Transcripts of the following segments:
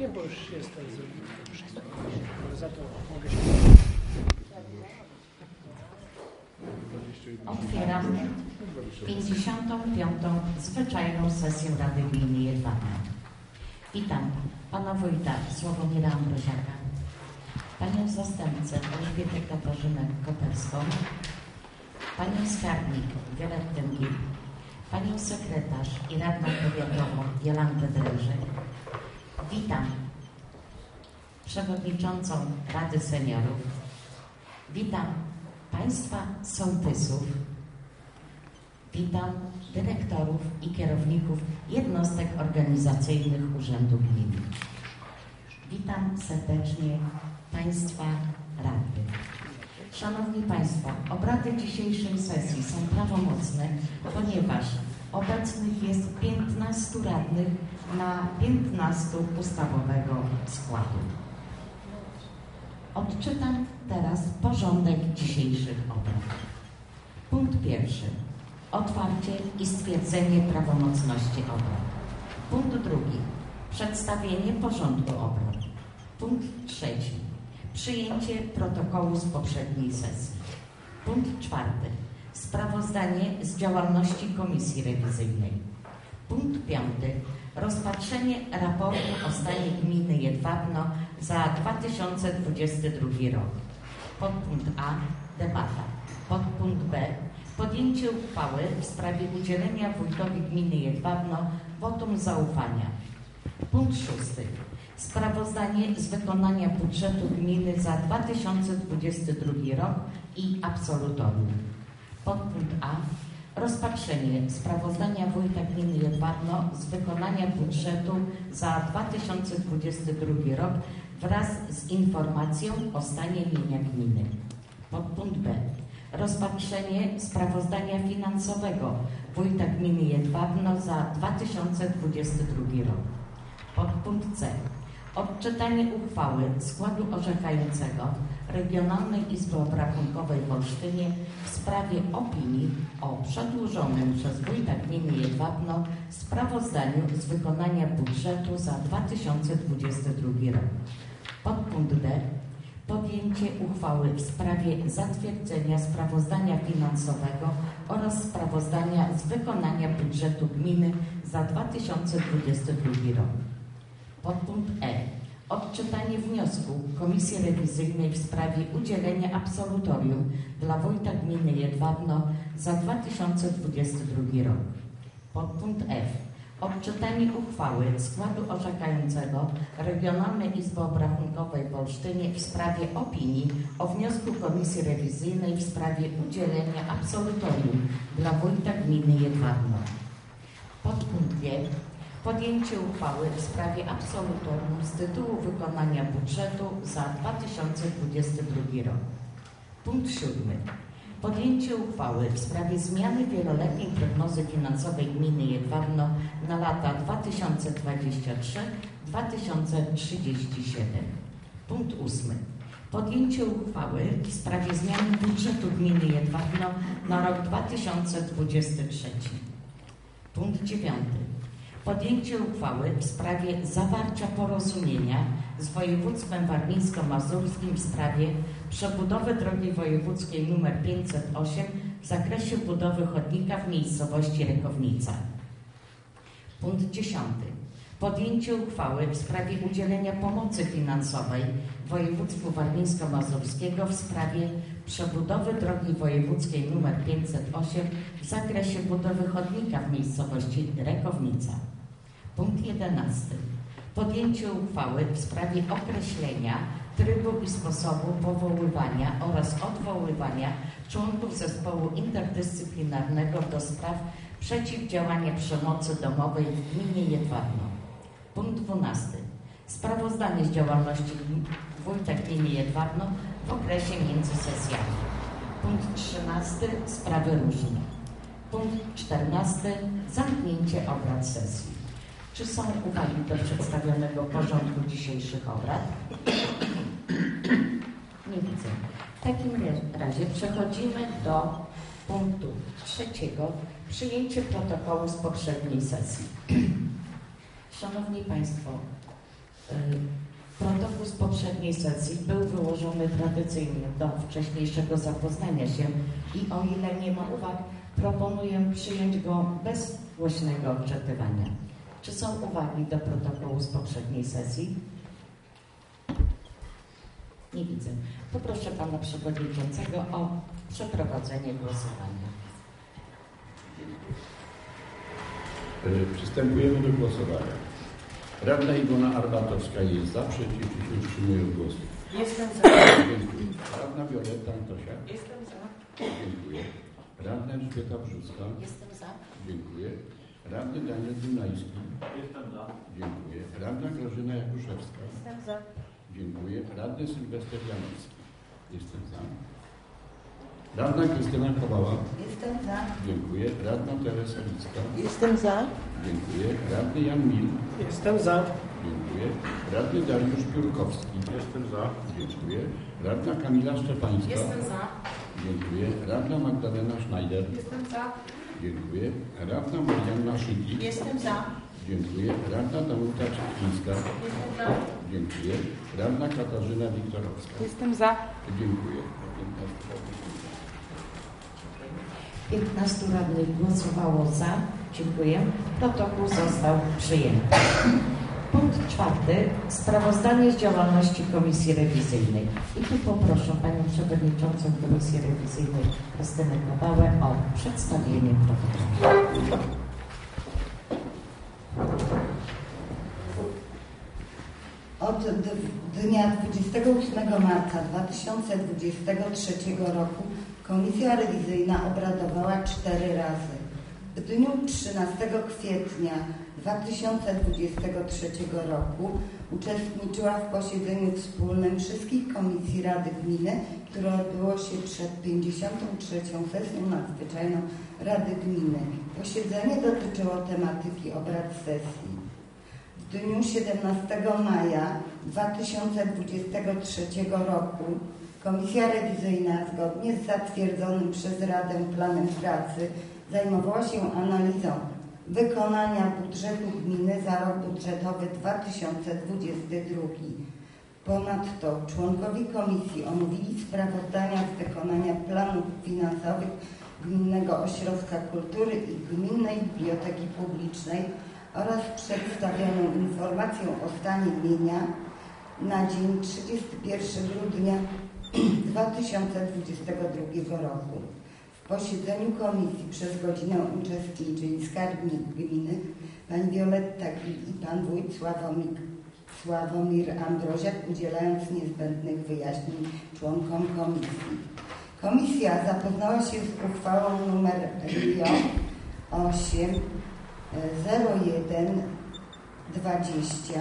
Nie, bo już jestem wszystko. Za to mogę się... Otwieram 55. zwyczajną sesję Rady Gminy Jedwabna. Witam pana wójta Sławomira Ambroziaka, panią zastępcę Elżbietę Katarzynę Koperską, panią skarbnik Violettę Gil, panią sekretarz i radną powiatową Jolantę Drężyk. Witam przewodniczącą Rady Seniorów. Witam państwa sołtysów. Witam dyrektorów i kierowników jednostek organizacyjnych Urzędu Gminy. Witam serdecznie państwa radnych. Szanowni państwo, obrady dzisiejszej sesji są prawomocne, ponieważ obecnych jest 15 radnych na 15 ustawowego składu. Odczytam teraz porządek dzisiejszych obrad. Punkt pierwszy. Otwarcie i stwierdzenie prawomocności obrad. Punkt drugi. Przedstawienie porządku obrad. Punkt trzeci. Przyjęcie protokołu z poprzedniej sesji. Punkt czwarty. Sprawozdanie z działalności Komisji Rewizyjnej. Punkt piąty. Rozpatrzenie raportu o stanie gminy Jedwabno za 2022 rok. Podpunkt A. Debata. Podpunkt B. Podjęcie uchwały w sprawie udzielenia wójtowi gminy Jedwabno wotum zaufania. Punkt szósty. Sprawozdanie z wykonania budżetu gminy za 2022 rok i absolutorium. Podpunkt A. Rozpatrzenie sprawozdania wójta gminy Jedwabno z wykonania budżetu za 2022 rok wraz z informacją o stanie mienia gminy. Podpunkt B. Rozpatrzenie sprawozdania finansowego wójta gminy Jedwabno za 2022 rok. Podpunkt C. Odczytanie uchwały składu orzekającego Regionalnej Izby Obrachunkowej w Olsztynie w sprawie opinii o przedłużonym przez wójta gminy Jedwabno sprawozdaniu z wykonania budżetu za 2022 rok. Podpunkt D. Podjęcie uchwały w sprawie zatwierdzenia sprawozdania finansowego oraz sprawozdania z wykonania budżetu gminy za 2022 rok. Podpunkt E. Odczytanie wniosku Komisji Rewizyjnej w sprawie udzielenia absolutorium dla wójta gminy Jedwabno za 2022 rok. Podpunkt F. Odczytanie uchwały składu orzekającego Regionalnej Izby Obrachunkowej w Olsztynie w sprawie opinii o wniosku Komisji Rewizyjnej w sprawie udzielenia absolutorium dla wójta gminy Jedwabno. Podpunkt G. Podjęcie uchwały w sprawie absolutorium z tytułu wykonania budżetu za 2022 rok. Punkt 7. Podjęcie uchwały w sprawie zmiany wieloletniej prognozy finansowej gminy Jedwabno na lata 2023-2037. Punkt 8. Podjęcie uchwały w sprawie zmiany budżetu gminy Jedwabno na rok 2023. Punkt 9. Podjęcie uchwały w sprawie zawarcia porozumienia z województwem warmińsko-mazurskim w sprawie przebudowy drogi wojewódzkiej nr 508 w zakresie budowy chodnika w miejscowości Rekownica. Punkt 10. Podjęcie uchwały w sprawie udzielenia pomocy finansowej województwu warmińsko-mazurskiego w sprawie przebudowy drogi wojewódzkiej nr 508 w zakresie budowy chodnika w miejscowości Rekownica. Punkt 11. Podjęcie uchwały w sprawie określenia trybu i sposobu powoływania oraz odwoływania członków zespołu interdyscyplinarnego do spraw przeciwdziałania przemocy domowej w gminie Jedwabno. Punkt 12. Sprawozdanie z działalności wójta gminy Jedwabno w okresie między sesjami. Punkt 13. Sprawy różne. Punkt 14. Zamknięcie obrad sesji. Czy są uwagi do przedstawionego porządku dzisiejszych obrad? Nie widzę. W takim razie przechodzimy do punktu 3. Przyjęcie protokołu z poprzedniej sesji. Szanowni Państwo, Protokół z poprzedniej sesji był wyłożony tradycyjnie do wcześniejszego zapoznania się i o ile nie ma uwag, proponuję przyjąć go bez głośnego odczytywania. Czy są uwagi do protokołu z poprzedniej sesji? Nie widzę. Poproszę Pana Przewodniczącego o przeprowadzenie głosowania. Przystępujemy do głosowania. Radna Iwona Arbatowska jest za, przeciw i się wstrzymuje od głosu. Jestem za. Dziękuję. Radna Wioletta Antosia. Jestem za. Dziękuję. Radna Elżbieta Brzuska. Jestem za. Dziękuję. Radny Daniel Dunajski. Jestem za. Dziękuję. Radna Grażyna Jakuszewska. Jestem za. Dziękuję. Radny Sylwester Janowski. Jestem za. Radna Krystyna Kowała. Jestem za. Dziękuję. Radna Teresa Licka. Jestem za. Dziękuję. Radny Jan Mil. Jestem za. Dziękuję. Radny Dariusz Piórkowski. Jestem za. Dziękuję. Radna Kamila Szczepańska. Jestem za. Dziękuję. Radna Magdalena Schneider. Jestem za. Dziękuję. Radna Marianna Szyki. Jestem za. Dziękuję. Radna Danuta Czykińska. Jestem za. Dziękuję. Radna Katarzyna Wiktorowska. Jestem za. Dziękuję. 15 radnych głosowało za. Dziękuję. Protokół został przyjęty. Punkt 4. Sprawozdanie z działalności Komisji Rewizyjnej. I tu poproszę Panią Przewodniczącą Komisji Rewizyjnej Krystynę Kowałę o przedstawienie protokołu. Od dnia 28 marca 2023 roku Komisja Rewizyjna obradowała 4 razy. W dniu 13 kwietnia 2023 roku uczestniczyła w posiedzeniu wspólnym wszystkich komisji Rady Gminy, które odbyło się przed 53. sesją nadzwyczajną Rady Gminy. Posiedzenie dotyczyło tematyki obrad sesji. W dniu 17 maja 2023 roku Komisja Rewizyjna zgodnie z zatwierdzonym przez Radę planem pracy zajmowała się analizą wykonania budżetu gminy za rok budżetowy 2022. Ponadto członkowie komisji omówili sprawozdania z wykonania planów finansowych Gminnego Ośrodka Kultury i Gminnej Biblioteki Publicznej oraz przedstawioną informację o stanie mienia na dzień 31 grudnia 2022 roku. W posiedzeniu komisji przez godzinę uczestniczyli skarbnik gminy, pani Wioletta Gil i pan wójt Sławomir Ambroziak, udzielając niezbędnych wyjaśnień członkom komisji. Komisja zapoznała się z uchwałą nr RIO 8/01/20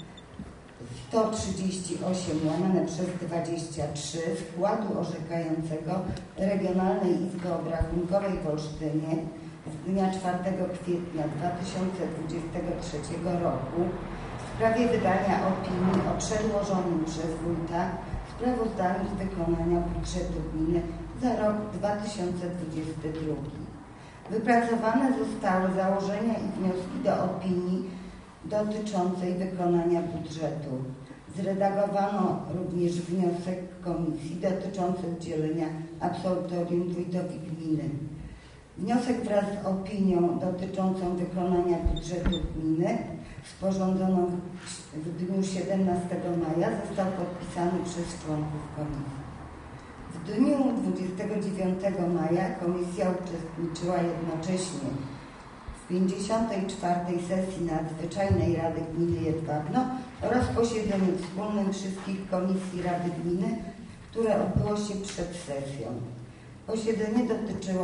138/23 składu orzekającego Regionalnej Izby Obrachunkowej w Olsztynie z dnia 4 kwietnia 2023 roku w sprawie wydania opinii o przedłożonym przez wójta sprawozdaniu z wykonania budżetu gminy za rok 2022. Wypracowane zostały założenia i wnioski do opinii dotyczącej wykonania budżetu. Zredagowano również wniosek komisji dotyczący udzielenia absolutorium wójtowi gminy. Wniosek wraz z opinią dotyczącą wykonania budżetu gminy sporządzoną w dniu 17 maja został podpisany przez członków komisji. W dniu 29 maja komisja uczestniczyła jednocześnie w 54. sesji nadzwyczajnej Rady Gminy Jedwabno oraz posiedzeniu wspólnym wszystkich komisji Rady Gminy, które odbyło się przed sesją. Posiedzenie dotyczyło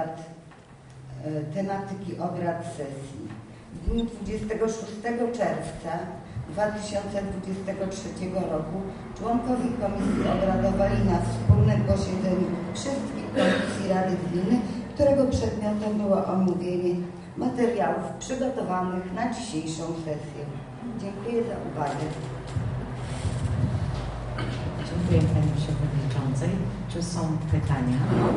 tematyki obrad sesji. W dniu 26 czerwca 2023 roku członkowie komisji obradowali na wspólnym posiedzeniu wszystkich komisji Rady Gminy, którego przedmiotem było omówienie materiałów przygotowanych na dzisiejszą sesję. Dziękuję za uwagę. Dziękuję Pani Przewodniczącej. Czy są pytania?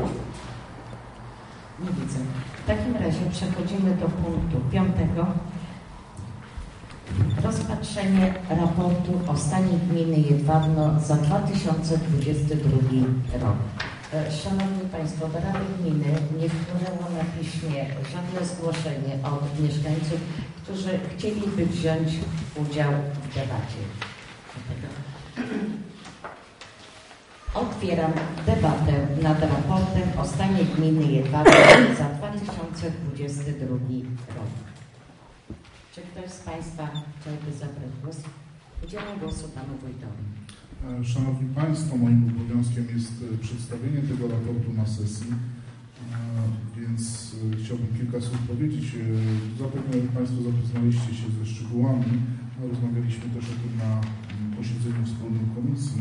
Nie widzę. W takim razie przechodzimy do punktu 5. rozpatrzenie raportu o stanie gminy Jedwabno za 2022 rok. Szanowni Państwo, do Rady Gminy nie wpłynęło na piśmie żadne zgłoszenie od mieszkańców, którzy chcieliby wziąć udział w debacie. Otwieram debatę nad raportem o stanie gminy Jedwabno za 2022 rok. Czy ktoś z Państwa chciałby zabrać głos? Udzielam głosu Panu Wójtowi. Szanowni Państwo, moim obowiązkiem jest przedstawienie tego raportu na sesji, więc chciałbym kilka słów powiedzieć. Zapewne Państwo zapoznaliście się ze szczegółami. Rozmawialiśmy też o tym na posiedzeniu wspólnej komisji.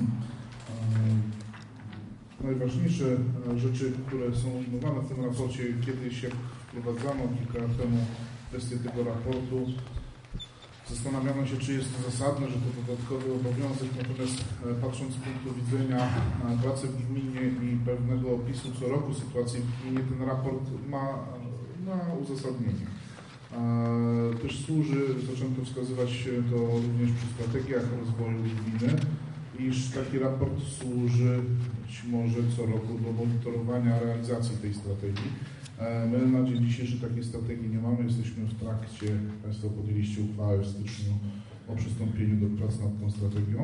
Najważniejsze rzeczy, które są ujmowane w tym raporcie, kiedyś jak wprowadzano kilka lat temu kwestię tego raportu, zastanawiano się, czy jest to zasadne, że to dodatkowy obowiązek, natomiast patrząc z punktu widzenia pracy w gminie i pewnego opisu co roku sytuacji w gminie, ten raport ma uzasadnienie. Też służy, zaczęto wskazywać to również przy strategiach rozwoju gminy, iż taki raport służy być może co roku do monitorowania realizacji tej strategii. My na dzień dzisiejszy takiej strategii nie mamy, jesteśmy w trakcie, Państwo podjęliście uchwałę w styczniu o przystąpieniu do prac nad tą strategią.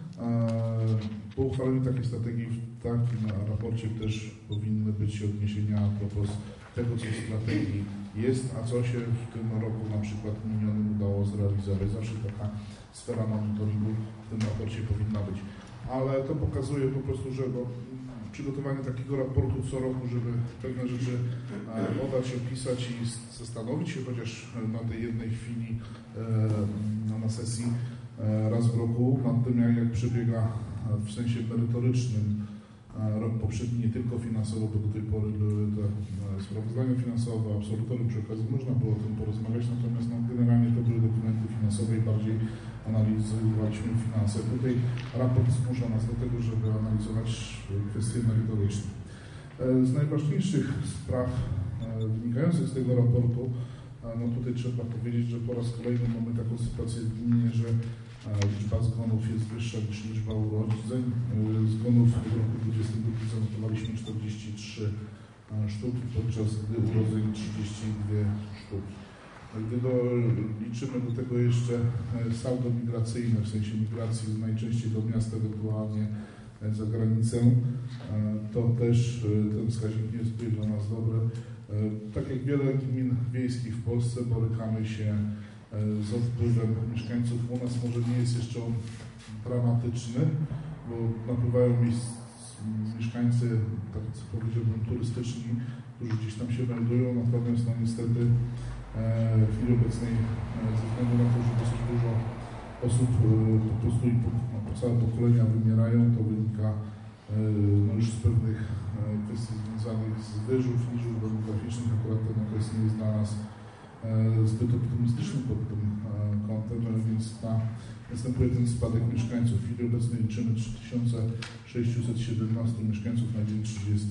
Po uchwaleniu takiej strategii w takim raporcie też powinny być odniesienia a propos tego, co w strategii jest, a co się w tym roku na przykład minionym udało zrealizować. Zawsze taka sfera monitoringu w tym raporcie powinna być. Ale to pokazuje po prostu, że przygotowanie takiego raportu co roku, żeby pewne rzeczy podać, opisać i zastanowić się chociaż na tej jednej chwili na sesji raz w roku nad tym, jak przebiega w sensie merytorycznym rok poprzedni, nie tylko finansowo, bo do tej pory były te sprawozdania finansowe, absolutorium przy okazji można było o tym porozmawiać, natomiast generalnie to były dokumenty finansowe i bardziej analizowaliśmy finanse. Tutaj raport zmusza nas do tego, żeby analizować kwestie merytoryczne. Z najważniejszych spraw wynikających z tego raportu, no tutaj trzeba powiedzieć, że po raz kolejny mamy taką sytuację w gminie, że liczba zgonów jest wyższa niż liczba urodzeń. Zgonów w roku 2022 zanotowaliśmy 43 sztuki, podczas gdy urodzeń 32 sztuki. Gdy liczymy do tego jeszcze saldo migracyjne, w sensie migracji najczęściej do miasta, ewentualnie za granicę, to też ten wskaźnik nie jest tutaj dla nas dobry. Tak jak wiele gmin wiejskich w Polsce borykamy się z odpływem mieszkańców. U nas może nie jest jeszcze on dramatyczny, bo napływają mieszkańcy, tak powiedziałbym, turystyczni, którzy gdzieś tam się meldują, natomiast no niestety w chwili obecnej ze względu na to, że dosyć dużo osób po prostu i po całe pokolenia wymierają, to wynika no już z pewnych kwestii związanych z wyżów, liczb demograficznych. Akurat ten okres nie jest dla nas zbyt optymistyczny pod tym kątem, więc następuje ten spadek mieszkańców. W chwili obecnej liczymy 3617 mieszkańców na dzień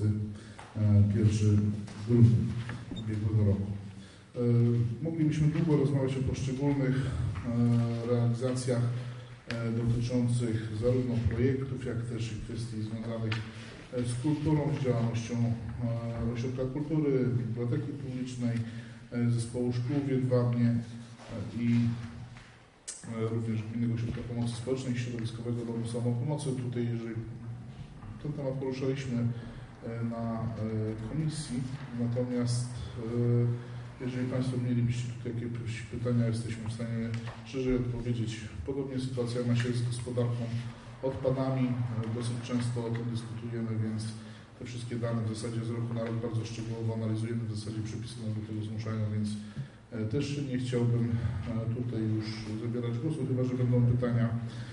31 grudnia ubiegłego roku. Moglibyśmy długo rozmawiać o poszczególnych realizacjach dotyczących zarówno projektów, jak też i kwestii związanych z kulturą, z działalnością Ośrodka Kultury, Biblioteki Publicznej, Zespołu Szkół w Jedwabnie i również Gminnego Ośrodka Pomocy Społecznej i Środowiskowego Domu Samopomocy. Tutaj, jeżeli ten temat poruszaliśmy na komisji, natomiast jeżeli Państwo mielibyście tutaj jakieś pytania, jesteśmy w stanie szerzej odpowiedzieć. Podobnie sytuacja ma się z gospodarką odpadami. Dosyć często o tym dyskutujemy, więc te wszystkie dane w zasadzie z roku na rok bardzo szczegółowo analizujemy. W zasadzie przepisy nas do tego zmuszają, więc też nie chciałbym tutaj już zabierać głosu, chyba że będą pytania.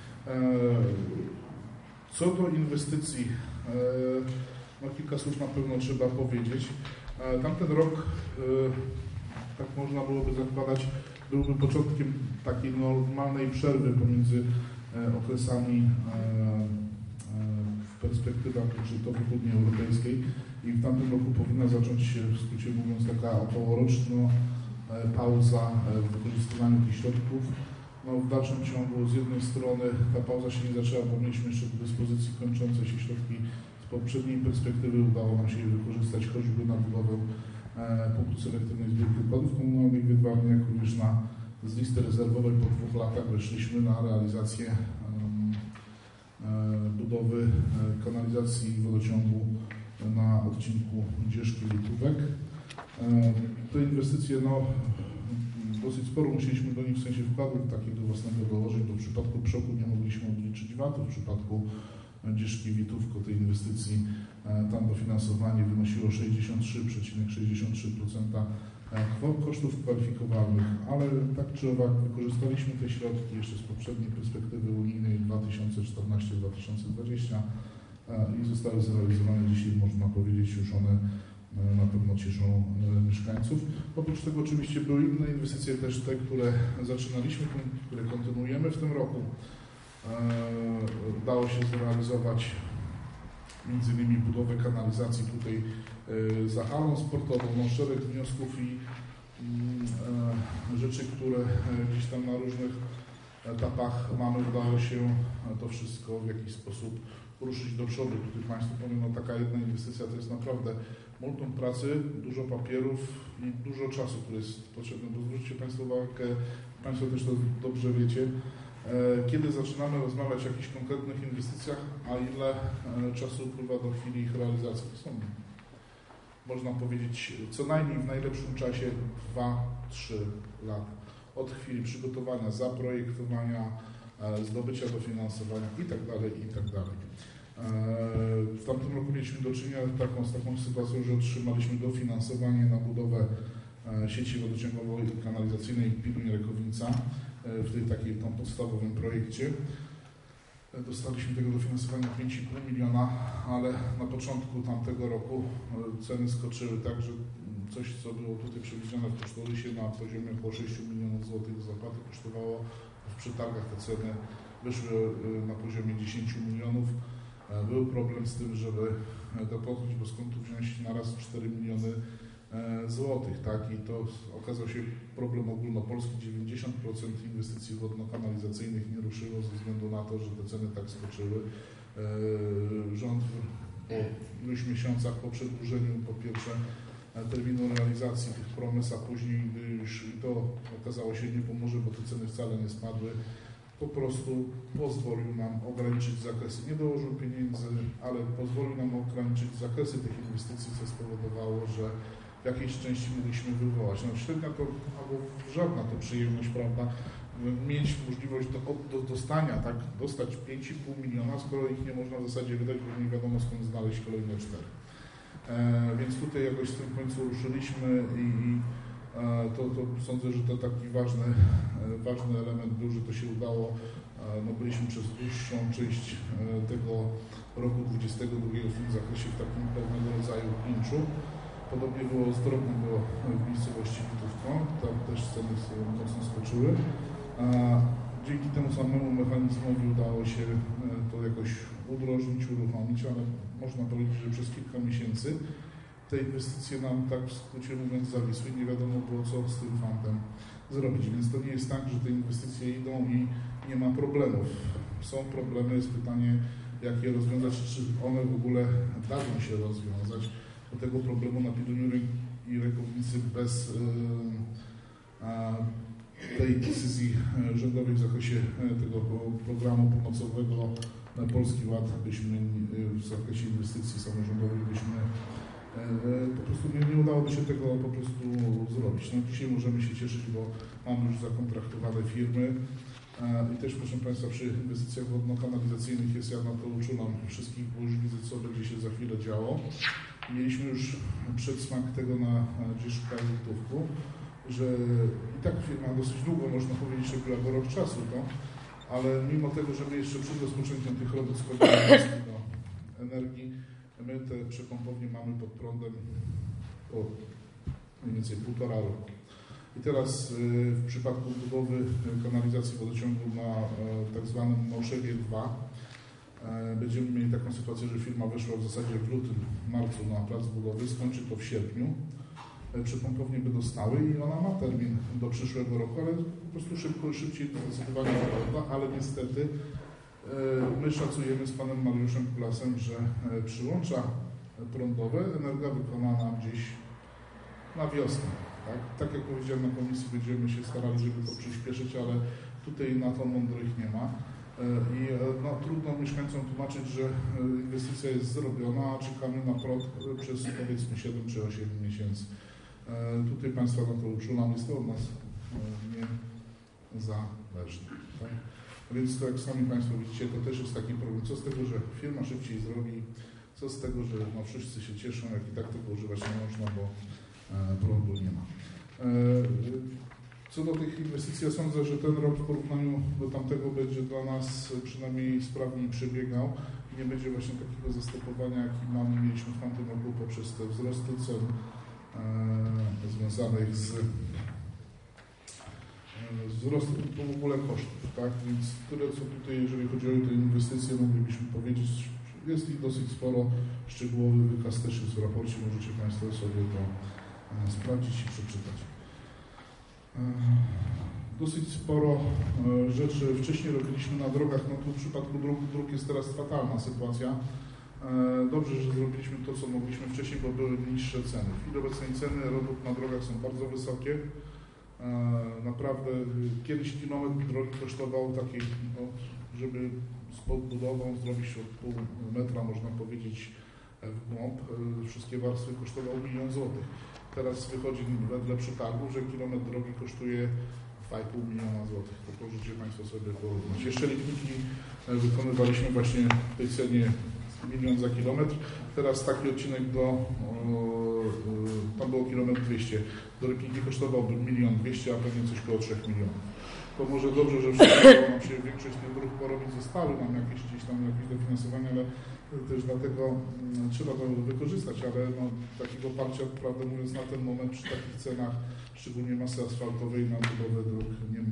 Co do inwestycji, no kilka słów na pewno trzeba powiedzieć. Tamten rok, tak można byłoby zakładać, byłby początkiem takiej normalnej przerwy pomiędzy okresami w perspektywach budżetowych Unii Europejskiej i w tamtym roku powinna zacząć się, w skrócie mówiąc, taka okołoroczna pauza w wykorzystywaniu tych środków. No, w dalszym ciągu z jednej strony ta pauza się nie zaczęła, bo mieliśmy jeszcze do dyspozycji kończące się środki z poprzedniej perspektywy. Udało nam się je wykorzystać choćby na budowę punktu selektywnej zbiórki odpadów komunalnych w Wydwamiu, jak również z listy rezerwowej po 2 latach weszliśmy na realizację budowy kanalizacji i wodociągu na odcinku Dzieszki-Litówek. Te inwestycje, dosyć sporo musieliśmy do nich w sensie wkładów takiego własnego dołożyć, bo w przypadku Przoku nie mogliśmy odliczyć VAT-u, w przypadku Dzieszki-Witówko tej inwestycji tam dofinansowanie wynosiło 63,63% kosztów kwalifikowalnych, ale tak czy owak wykorzystaliśmy te środki jeszcze z poprzedniej perspektywy unijnej 2014-2020 i zostały zrealizowane dzisiaj, można powiedzieć, już one na pewno cieszą mieszkańców. Oprócz tego oczywiście były inne inwestycje też te, które zaczynaliśmy, które kontynuujemy w tym roku. Udało się zrealizować między innymi budowę kanalizacji tutaj za halą sportową, szereg wniosków i rzeczy, które gdzieś tam na różnych etapach mamy, udało się to wszystko w jakiś sposób ruszyć do przodu. Tutaj Państwu powiem, taka jedna inwestycja to jest naprawdę multum pracy, dużo papierów i dużo czasu, który jest potrzebny, bo zwróćcie Państwo uwagę, Państwo też to dobrze wiecie, kiedy zaczynamy rozmawiać o jakichś konkretnych inwestycjach, a ile czasu upływa do chwili ich realizacji. To są, można powiedzieć, co najmniej w najlepszym czasie 2-3 lata. Od chwili przygotowania, zaprojektowania, zdobycia dofinansowania itd. W tamtym roku mieliśmy do czynienia z taką sytuacją, że otrzymaliśmy dofinansowanie na budowę sieci wodociągowej i kanalizacyjnej Piluń-Rekownica w tym podstawowym projekcie. Dostaliśmy tego dofinansowania 5,5 miliona, ale na początku tamtego roku ceny skoczyły tak, że coś, co było tutaj przewidziane w kosztorysie na poziomie około 6 milionów złotych z opłaty kosztowało w przetargach, te ceny wyszły na poziomie 10 milionów. Był problem z tym, żeby dopłacić, bo skąd tu wziąć na raz 4 miliony złotych, tak? I to okazał się problem ogólnopolski. 90% inwestycji wodno-kanalizacyjnych nie ruszyło ze względu na to, że te ceny tak skoczyły. Rząd po iluś miesiącach po przedłużeniu po pierwsze terminu realizacji tych promes, a później już to okazało się nie pomoże, bo te ceny wcale nie spadły, po prostu pozwolił nam ograniczyć zakresy. Nie dołożył pieniędzy, ale pozwolił nam ograniczyć zakresy tych inwestycji, co spowodowało, że w jakiejś części mogliśmy wywołać. Średnia to, albo żadna to przyjemność, prawda, mieć możliwość do dostania, tak, dostać 5,5 miliona, skoro ich nie można w zasadzie wydać, bo nie wiadomo skąd znaleźć kolejne 4. Więc tutaj jakoś w tym końcu ruszyliśmy i to sądzę, że to taki ważny element był, że to się udało. Byliśmy przez dłuższą część tego roku 2022 w tym zakresie w takim pewnego rodzaju klinczu. Podobnie było z drogą w miejscowości Witówko, tam też ceny mocno skoczyły. Dzięki temu samemu mechanizmowi udało się to jakoś udrożnić, uruchomić, ale można powiedzieć, że przez kilka miesięcy te inwestycje nam, tak w skrócie mówiąc, zawisły. Nie wiadomo było, co z tym fantem zrobić. Więc to nie jest tak, że te inwestycje idą i nie ma problemów. Są problemy, jest pytanie, jak je rozwiązać, czy one w ogóle dadzą się rozwiązać. Do tego problemu na Piluniu i Rekownicy bez tej decyzji rządowej w zakresie tego programu pomocowego na Polski Ład byśmy w zakresie inwestycji samorządowych po prostu nie udałoby się tego po prostu zrobić. Dzisiaj możemy się cieszyć, bo mamy już zakontraktowane firmy i też, proszę Państwa, przy inwestycjach wodno-kanalizacyjnych jest, ja na to uczulam wszystkich, bo już widzę, co będzie się za chwilę działo. Mieliśmy już przedsmak tego na Dzieszka i Litówku, że i tak firma dosyć długo, można powiedzieć, że była rok czasu, ale mimo tego, że my jeszcze przed rozpoczęciem tych robót schodzimy do energii, my te przepompownie mamy pod prądem po mniej więcej 1,5 roku. I teraz w przypadku budowy kanalizacji wodociągu na tak zwanym Małszewie 2 będziemy mieli taką sytuację, że firma weszła w zasadzie w lutym, marcu na plac budowy, skończy to w sierpniu. przypompownie by dostały i ona ma termin do przyszłego roku, ale po prostu szybciej zdecydowanie wygląda, ale niestety my szacujemy z panem Mariuszem Kulasem, że przyłącza prądowe Energa wykona nam gdzieś na wiosnę. Tak jak powiedziałem na komisji, będziemy się starali, żeby to przyspieszyć, ale tutaj na to mądrych nie ma. I trudno mieszkańcom tłumaczyć, że inwestycja jest zrobiona, a czekamy na prąd przez powiedzmy 7 czy 8 miesięcy. Tutaj Państwa na to uczulam, jest to od nas niezależne. Tak? Więc to jak sami Państwo widzicie, to też jest taki problem. Co z tego, że firma szybciej zrobi, co z tego, że wszyscy się cieszą, jak i tak tego używać nie można, bo prądu nie ma. Co do tych inwestycji, ja sądzę, że ten rok w porównaniu do tamtego będzie dla nas przynajmniej sprawniej przebiegał i nie będzie właśnie takiego zastopowania, jaki mieliśmy w tamtym roku poprzez te wzrosty cen związanych z wzrostem w ogóle kosztów, tak? Więc tyle, co tutaj, jeżeli chodzi o te inwestycje, moglibyśmy powiedzieć, jest ich dosyć sporo, szczegółowy wykaz też jest w raporcie, możecie Państwo sobie to sprawdzić i przeczytać. Dosyć sporo rzeczy wcześniej robiliśmy na drogach, no tu w przypadku dróg jest teraz fatalna sytuacja. Dobrze, że zrobiliśmy to, co mogliśmy wcześniej, bo były niższe ceny. W chwili obecnej ceny robót na drogach są bardzo wysokie. Naprawdę kiedyś kilometr drogi kosztował takiej, żeby z podbudową zrobić od pół metra, można powiedzieć, w głąb, wszystkie warstwy kosztowały 1 000 000 złotych. Teraz wychodzi wedle przetargu, że kilometr drogi kosztuje 2,5 miliona złotych. To możecie Państwo sobie porównać. Jeszcze ligniki wykonywaliśmy właśnie w tej cenie 1 000 000 za kilometr. Teraz taki odcinek tam było kilometr 200. Do Rybniki kosztowałby 1 200 000, a pewnie coś koło 3 milionów. To może dobrze, że wszystko nam się większość tych dróg porobić zostały, nam jakieś dofinansowania, ale też dlatego trzeba to wykorzystać, ale takiego parcia, prawdę mówiąc, na ten moment przy takich cenach, szczególnie masy asfaltowej na budowę dróg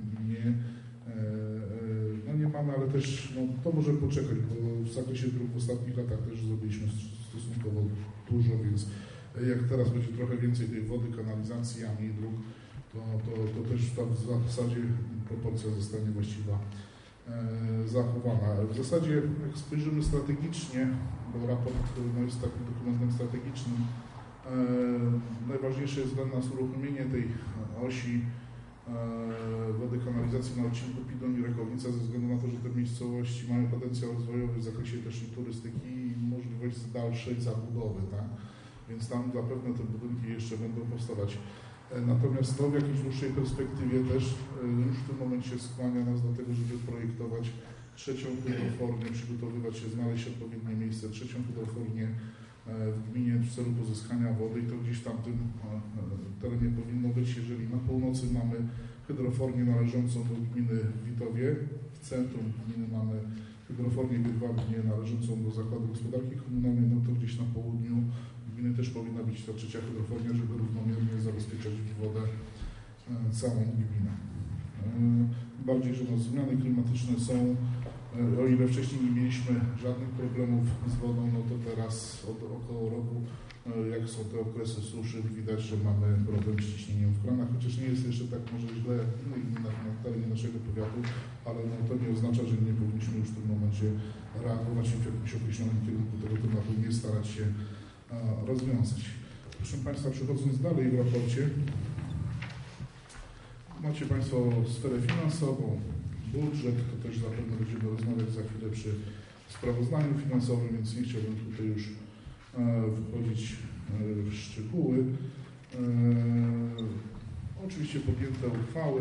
nie mamy, ale też to może poczekać, bo w zakresie dróg w ostatnich latach też zrobiliśmy stosunkowo dużo, więc jak teraz będzie trochę więcej tej wody, kanalizacji, a mniej dróg, to też w zasadzie proporcja zostanie właściwa zachowana. W zasadzie jak spojrzymy strategicznie, bo raport jest takim dokumentem strategicznym, najważniejsze jest dla nas uruchomienie tej osi wody kanalizacji na odcinku Pidoń i Rekownica ze względu na to, że te miejscowości mają potencjał rozwojowy w zakresie też i turystyki i możliwość dalszej zabudowy, tak? Więc tam zapewne te budynki jeszcze będą powstawać. Natomiast to w jakiejś dłuższej perspektywie też już w tym momencie skłania nas do tego, żeby projektować trzecią hydrofornię, przygotowywać się, znaleźć odpowiednie miejsce, trzecią hydrofornię w gminie w celu pozyskania wody i to gdzieś tam w tym terenie powinno być. Jeżeli na północy mamy hydrofornię należącą do gminy Witowie, w centrum gminy mamy hydrofornię Wydwabnie należącą do Zakładu Gospodarki Komunalnej, no to gdzieś na południu gminy też powinna być ta trzecia hydrofornia, żeby równomiernie zabezpieczać wodę całą gminę. Bardziej, że zmiany klimatyczne są, o ile wcześniej nie mieliśmy żadnych problemów z wodą, no to teraz od około roku, jak są te okresy suszy, widać, że mamy problem z ciśnieniem w kranach, chociaż nie jest jeszcze tak może źle jak w innych gminach na terenie naszego powiatu, ale to nie oznacza, że nie powinniśmy już w tym momencie reagować w jakimś określonym kierunku tego tematu, nie starać się rozwiązać. Proszę Państwa, przechodząc dalej w raporcie, macie Państwo sferę finansową, budżet, to też zapewne będziemy rozmawiać za chwilę przy sprawozdaniu finansowym, więc nie chciałbym tutaj już wchodzić w szczegóły. Oczywiście podjęte uchwały.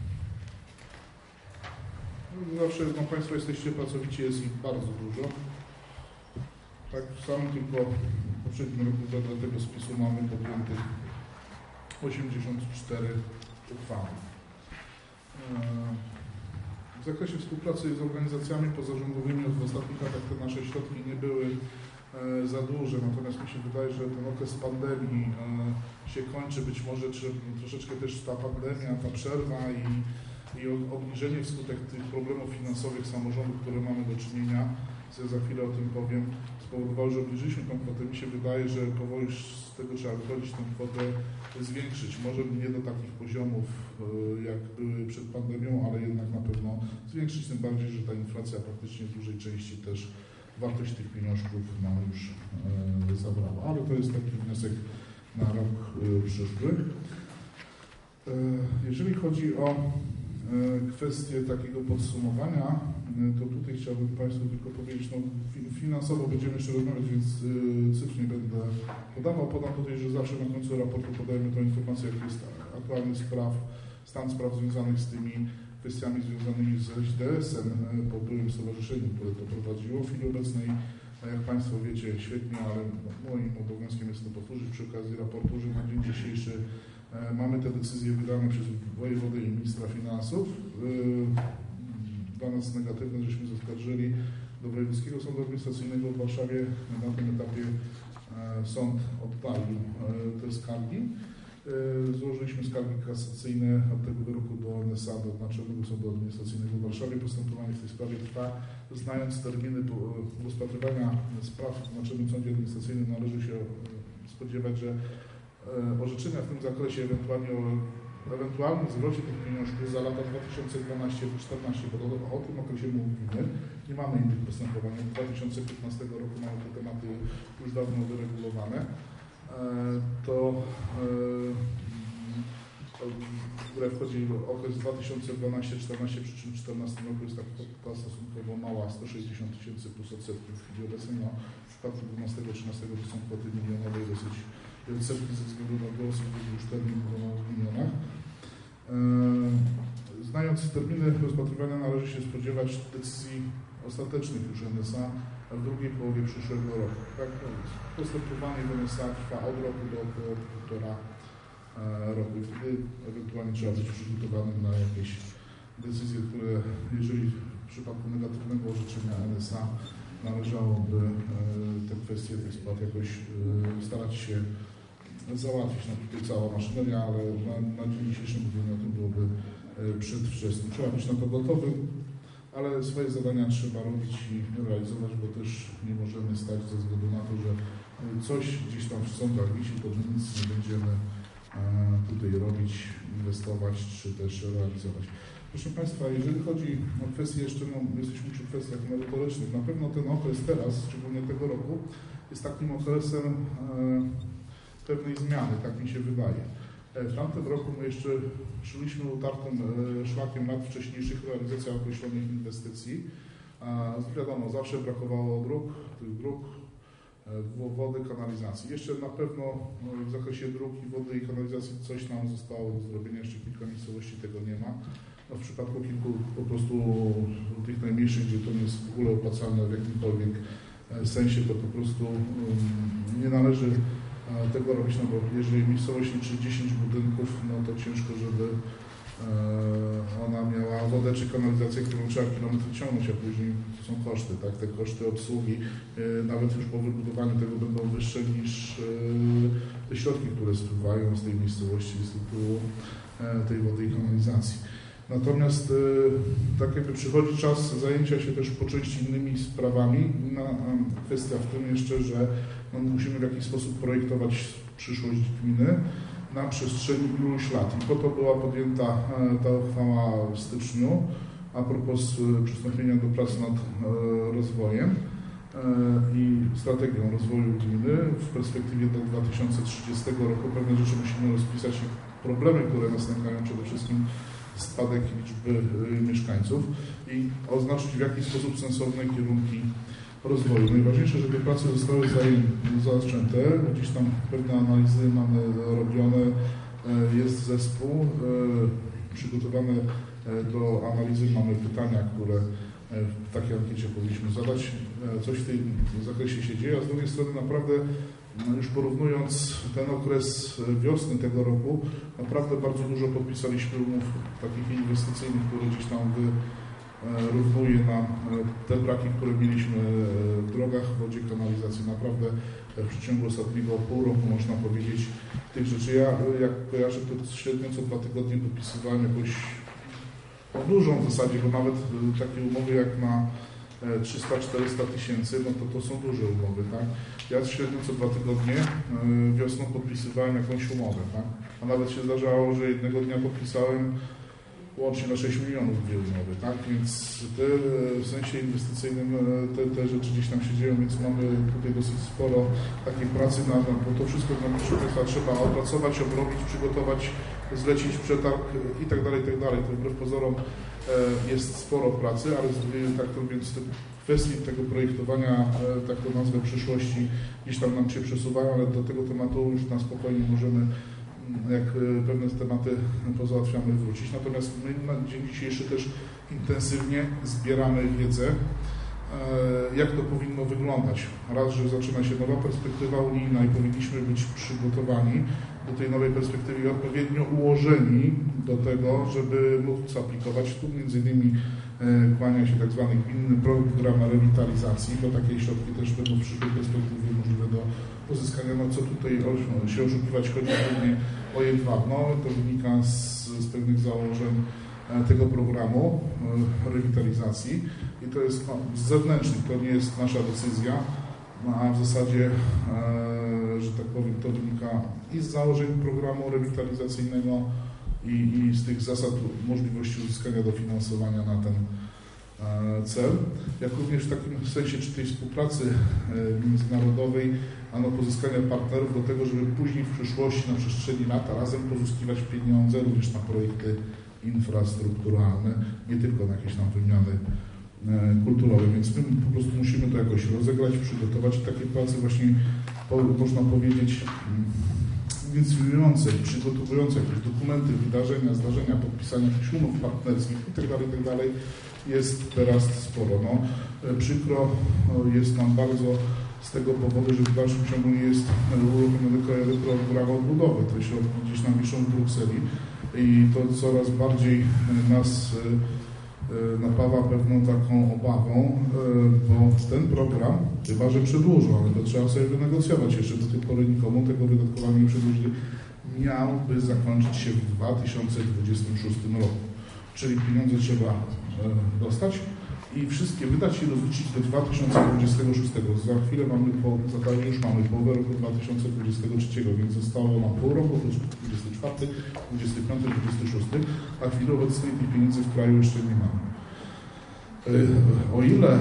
Zawsze Państwo jesteście pracowici, jest ich bardzo dużo. Tak, w samym tylko w poprzednim roku dla tego spisu mamy podjętych 84 uchwały. W zakresie współpracy z organizacjami pozarządowymi w ostatnich latach te nasze środki nie były za duże, natomiast mi się wydaje, że ten okres pandemii się kończy, być może troszeczkę też ta pandemia, ta przerwa i obniżenie wskutek tych problemów finansowych samorządów, które mamy do czynienia, za chwilę o tym powiem, spowodowały, że obniżyliśmy tą kwotę. Mi się wydaje, że powoli z tego trzeba wychodzić, tę kwotę zwiększyć. Może nie do takich poziomów, jak były przed pandemią, ale jednak na pewno zwiększyć, tym bardziej, że ta inflacja praktycznie w dużej części też wartość tych pieniążków nam już zabrała. Ale to jest taki wniosek na rok przyszły. Jeżeli chodzi o kwestię takiego podsumowania, to tutaj chciałbym Państwu tylko powiedzieć, no finansowo będziemy jeszcze rozmawiać, więc cyfr nie będę podawał. Podam tutaj, że zawsze na końcu raportu podajemy tą informację, jaki jest aktualny stan spraw związanych z tymi kwestiami związanymi z HDS-em po byłym stowarzyszeniu, które to prowadziło. W chwili obecnej, jak Państwo wiecie, świetnie, ale moim obowiązkiem jest to powtórzyć przy okazji raportu, że na dzień dzisiejszy mamy te decyzje wydane przez wojewodę i ministra finansów. Dla nas negatywne, żeśmy zaskarżyli do Wojewódzkiego Sądu Administracyjnego w Warszawie. Na tym etapie sąd oddalił te skargi. Złożyliśmy skargi kasacyjne od tego wyroku do NSA, do Naczelnego Sądu Administracyjnego w Warszawie. Postępowanie w tej sprawie trwa. Znając terminy rozpatrywania spraw w Naczelnym Sądzie Administracyjnym, należy się spodziewać, że orzeczenia w tym zakresie, ewentualnie o ewentualnym zwrocie tych pieniążków za lata 2012-2014, bo o tym okresie mówimy, nie mamy innych postępowań. Od 2015 roku mamy te tematy już dawno wyregulowane. W grę wchodzi okres 2012-2014, przy czym w 2014 roku jest ta kwota stosunkowo mała, 160 000 plus odsetki w chwili obecnej. No, w przypadku 12-13 to są kwoty milionowe i dosyć odsetki ze względu na głosy, już termin w milionach. Znając terminy rozpatrywania, należy się spodziewać decyzji ostatecznych już NSA w drugiej połowie przyszłego roku. Tak? Postępowanie w NSA trwa od roku do około 1,5 roku i wtedy ewentualnie trzeba być przygotowanym na jakieś decyzje, które jeżeli w przypadku negatywnego orzeczenia NSA należałoby te kwestie tych spraw jakoś starać się załatwić. No tutaj cała maszyneria, ale na dzień dzisiejszy mówienie o tym byłoby przedwczesne. Trzeba być na to gotowym, ale swoje zadania trzeba robić i realizować, bo też nie możemy stać ze względu na to, że coś gdzieś tam w sądach wisi, to nic nie będziemy tutaj robić, inwestować, czy też realizować. Proszę Państwa, jeżeli chodzi o kwestie jeszcze, no, jesteśmy przy kwestiach merytorycznych, na pewno ten okres teraz, szczególnie tego roku, jest takim okresem pewnej zmiany, tak mi się wydaje. W tamtym roku my jeszcze szliśmy utartym szlakiem lat wcześniejszych realizacja określonych inwestycji. Wiadomo, zawsze brakowało tych dróg, wody, kanalizacji. Jeszcze na pewno w zakresie dróg i wody i kanalizacji coś nam zostało do zrobienia, jeszcze kilka miejscowości tego nie ma. No, w przypadku kilku po prostu tych najmniejszych, gdzie to nie jest w ogóle opłacalne w jakimkolwiek sensie, to po prostu nie należy tego robić, no bo jeżeli miejscowość liczy 10 budynków, no to ciężko, żeby ona miała wodę czy kanalizację, którą trzeba kilometr ciągnąć, a później to są koszty, tak? Te koszty obsługi nawet już po wybudowaniu tego będą wyższe niż te środki, które spływają z tej miejscowości z tytułu tej wody i kanalizacji. Natomiast tak jakby przychodzi czas zajęcia się też po części innymi sprawami. Kwestia w tym jeszcze, że no, musimy w jakiś sposób projektować przyszłość gminy na przestrzeni iluś lat. I po to była podjęta ta uchwała w styczniu a propos przystąpienia do prac nad rozwojem i strategią rozwoju gminy w perspektywie do 2030 roku. Pewne rzeczy musimy rozpisać i problemy, które nas nękają, przede wszystkim spadek liczby mieszkańców i oznaczyć w jakiś sposób sensowne kierunki rozwoju. Najważniejsze, że te prace zostały zaczęte, gdzieś tam pewne analizy mamy robione, jest zespół przygotowany do analizy, mamy pytania, które w takiej ankiecie powinniśmy zadać. Coś w tym zakresie się dzieje, a z drugiej strony naprawdę już porównując ten okres wiosny tego roku, naprawdę bardzo dużo podpisaliśmy umów takich inwestycyjnych, które gdzieś tam wyrównuje nam te braki, które mieliśmy w drogach, w wodzie, kanalizacji. Naprawdę w przeciągu ostatniego pół roku można powiedzieć tych rzeczy. Ja jak kojarzę, to średnio co 2 tygodnie podpisywałem jakąś dużą w zasadzie, bo nawet takie umowy jak na 300-400 tysięcy, no to są duże umowy, tak? Ja średnio co 2 tygodnie wiosną podpisywałem jakąś umowę, tak? A nawet się zdarzało, że jednego dnia podpisałem łącznie na 6 milionów 2 umowy, tak? Więc w sensie inwestycyjnym te rzeczy gdzieś tam się dzieją, więc mamy tutaj dosyć sporo takiej pracy bo to wszystko trzeba opracować, obrobić, przygotować, zlecić przetarg i tak dalej, i tak dalej. To wbrew pozorom jest sporo pracy, ale tak to więc te kwestie tego projektowania, tak to nazwę, przyszłości gdzieś tam nam się przesuwają, ale do tego tematu już na spokojnie możemy, jak pewne tematy pozałatwiamy, wrócić. Natomiast my na dzień dzisiejszy też intensywnie zbieramy wiedzę, jak to powinno wyglądać. Raz, że zaczyna się nowa perspektywa unijna i powinniśmy być przygotowani do tej nowej perspektywy i odpowiednio ułożeni do tego, żeby móc aplikować. Tu między innymi kłania się tak zwany gminny program rewitalizacji, bo takie środki też będą w przyszłej perspektywie możliwe do pozyskania. No co tutaj się oszukiwać, chodzi głównie o jedwabno. To wynika z pewnych założeń tego programu rewitalizacji i to jest z zewnętrznych, to nie jest nasza decyzja, a w zasadzie, że tak powiem, to wynika i z założeń programu rewitalizacyjnego i z tych zasad możliwości uzyskania dofinansowania na ten cel, jak również w takim sensie czy tej współpracy międzynarodowej, pozyskania partnerów do tego, żeby później w przyszłości na przestrzeni lat razem pozyskiwać pieniądze również na projekty infrastrukturalne, nie tylko na jakieś tam wymiany kulturowe, więc my po prostu musimy to jakoś rozegrać, przygotować takie prace właśnie, można powiedzieć, inicjujące, przygotowujące jakieś dokumenty, wydarzenia, zdarzenia, podpisania jakichś umów partnerskich itd., jest teraz sporo. No, przykro jest nam bardzo z tego powodu, że w dalszym ciągu nie jest uruchomiony krajowy program odbudowy. Te środki gdzieś nam wiszą w Brukseli i to coraz bardziej nas napawa pewną taką obawą, bo ten program, chyba że przedłużą, ale to trzeba sobie wynegocjować, jeszcze do tej pory nikomu tego wydatkowania nie przedłużyli, miałby zakończyć się w 2026 roku. Czyli pieniądze trzeba dostać i wszystkie wydać i rozliczyć do 2026. Za chwilę już mamy połowę roku 2023, więc zostało nam pół roku, to jest 24, 25, 26, a w chwili obecnej tych pieniędzy w kraju jeszcze nie mamy. O ile,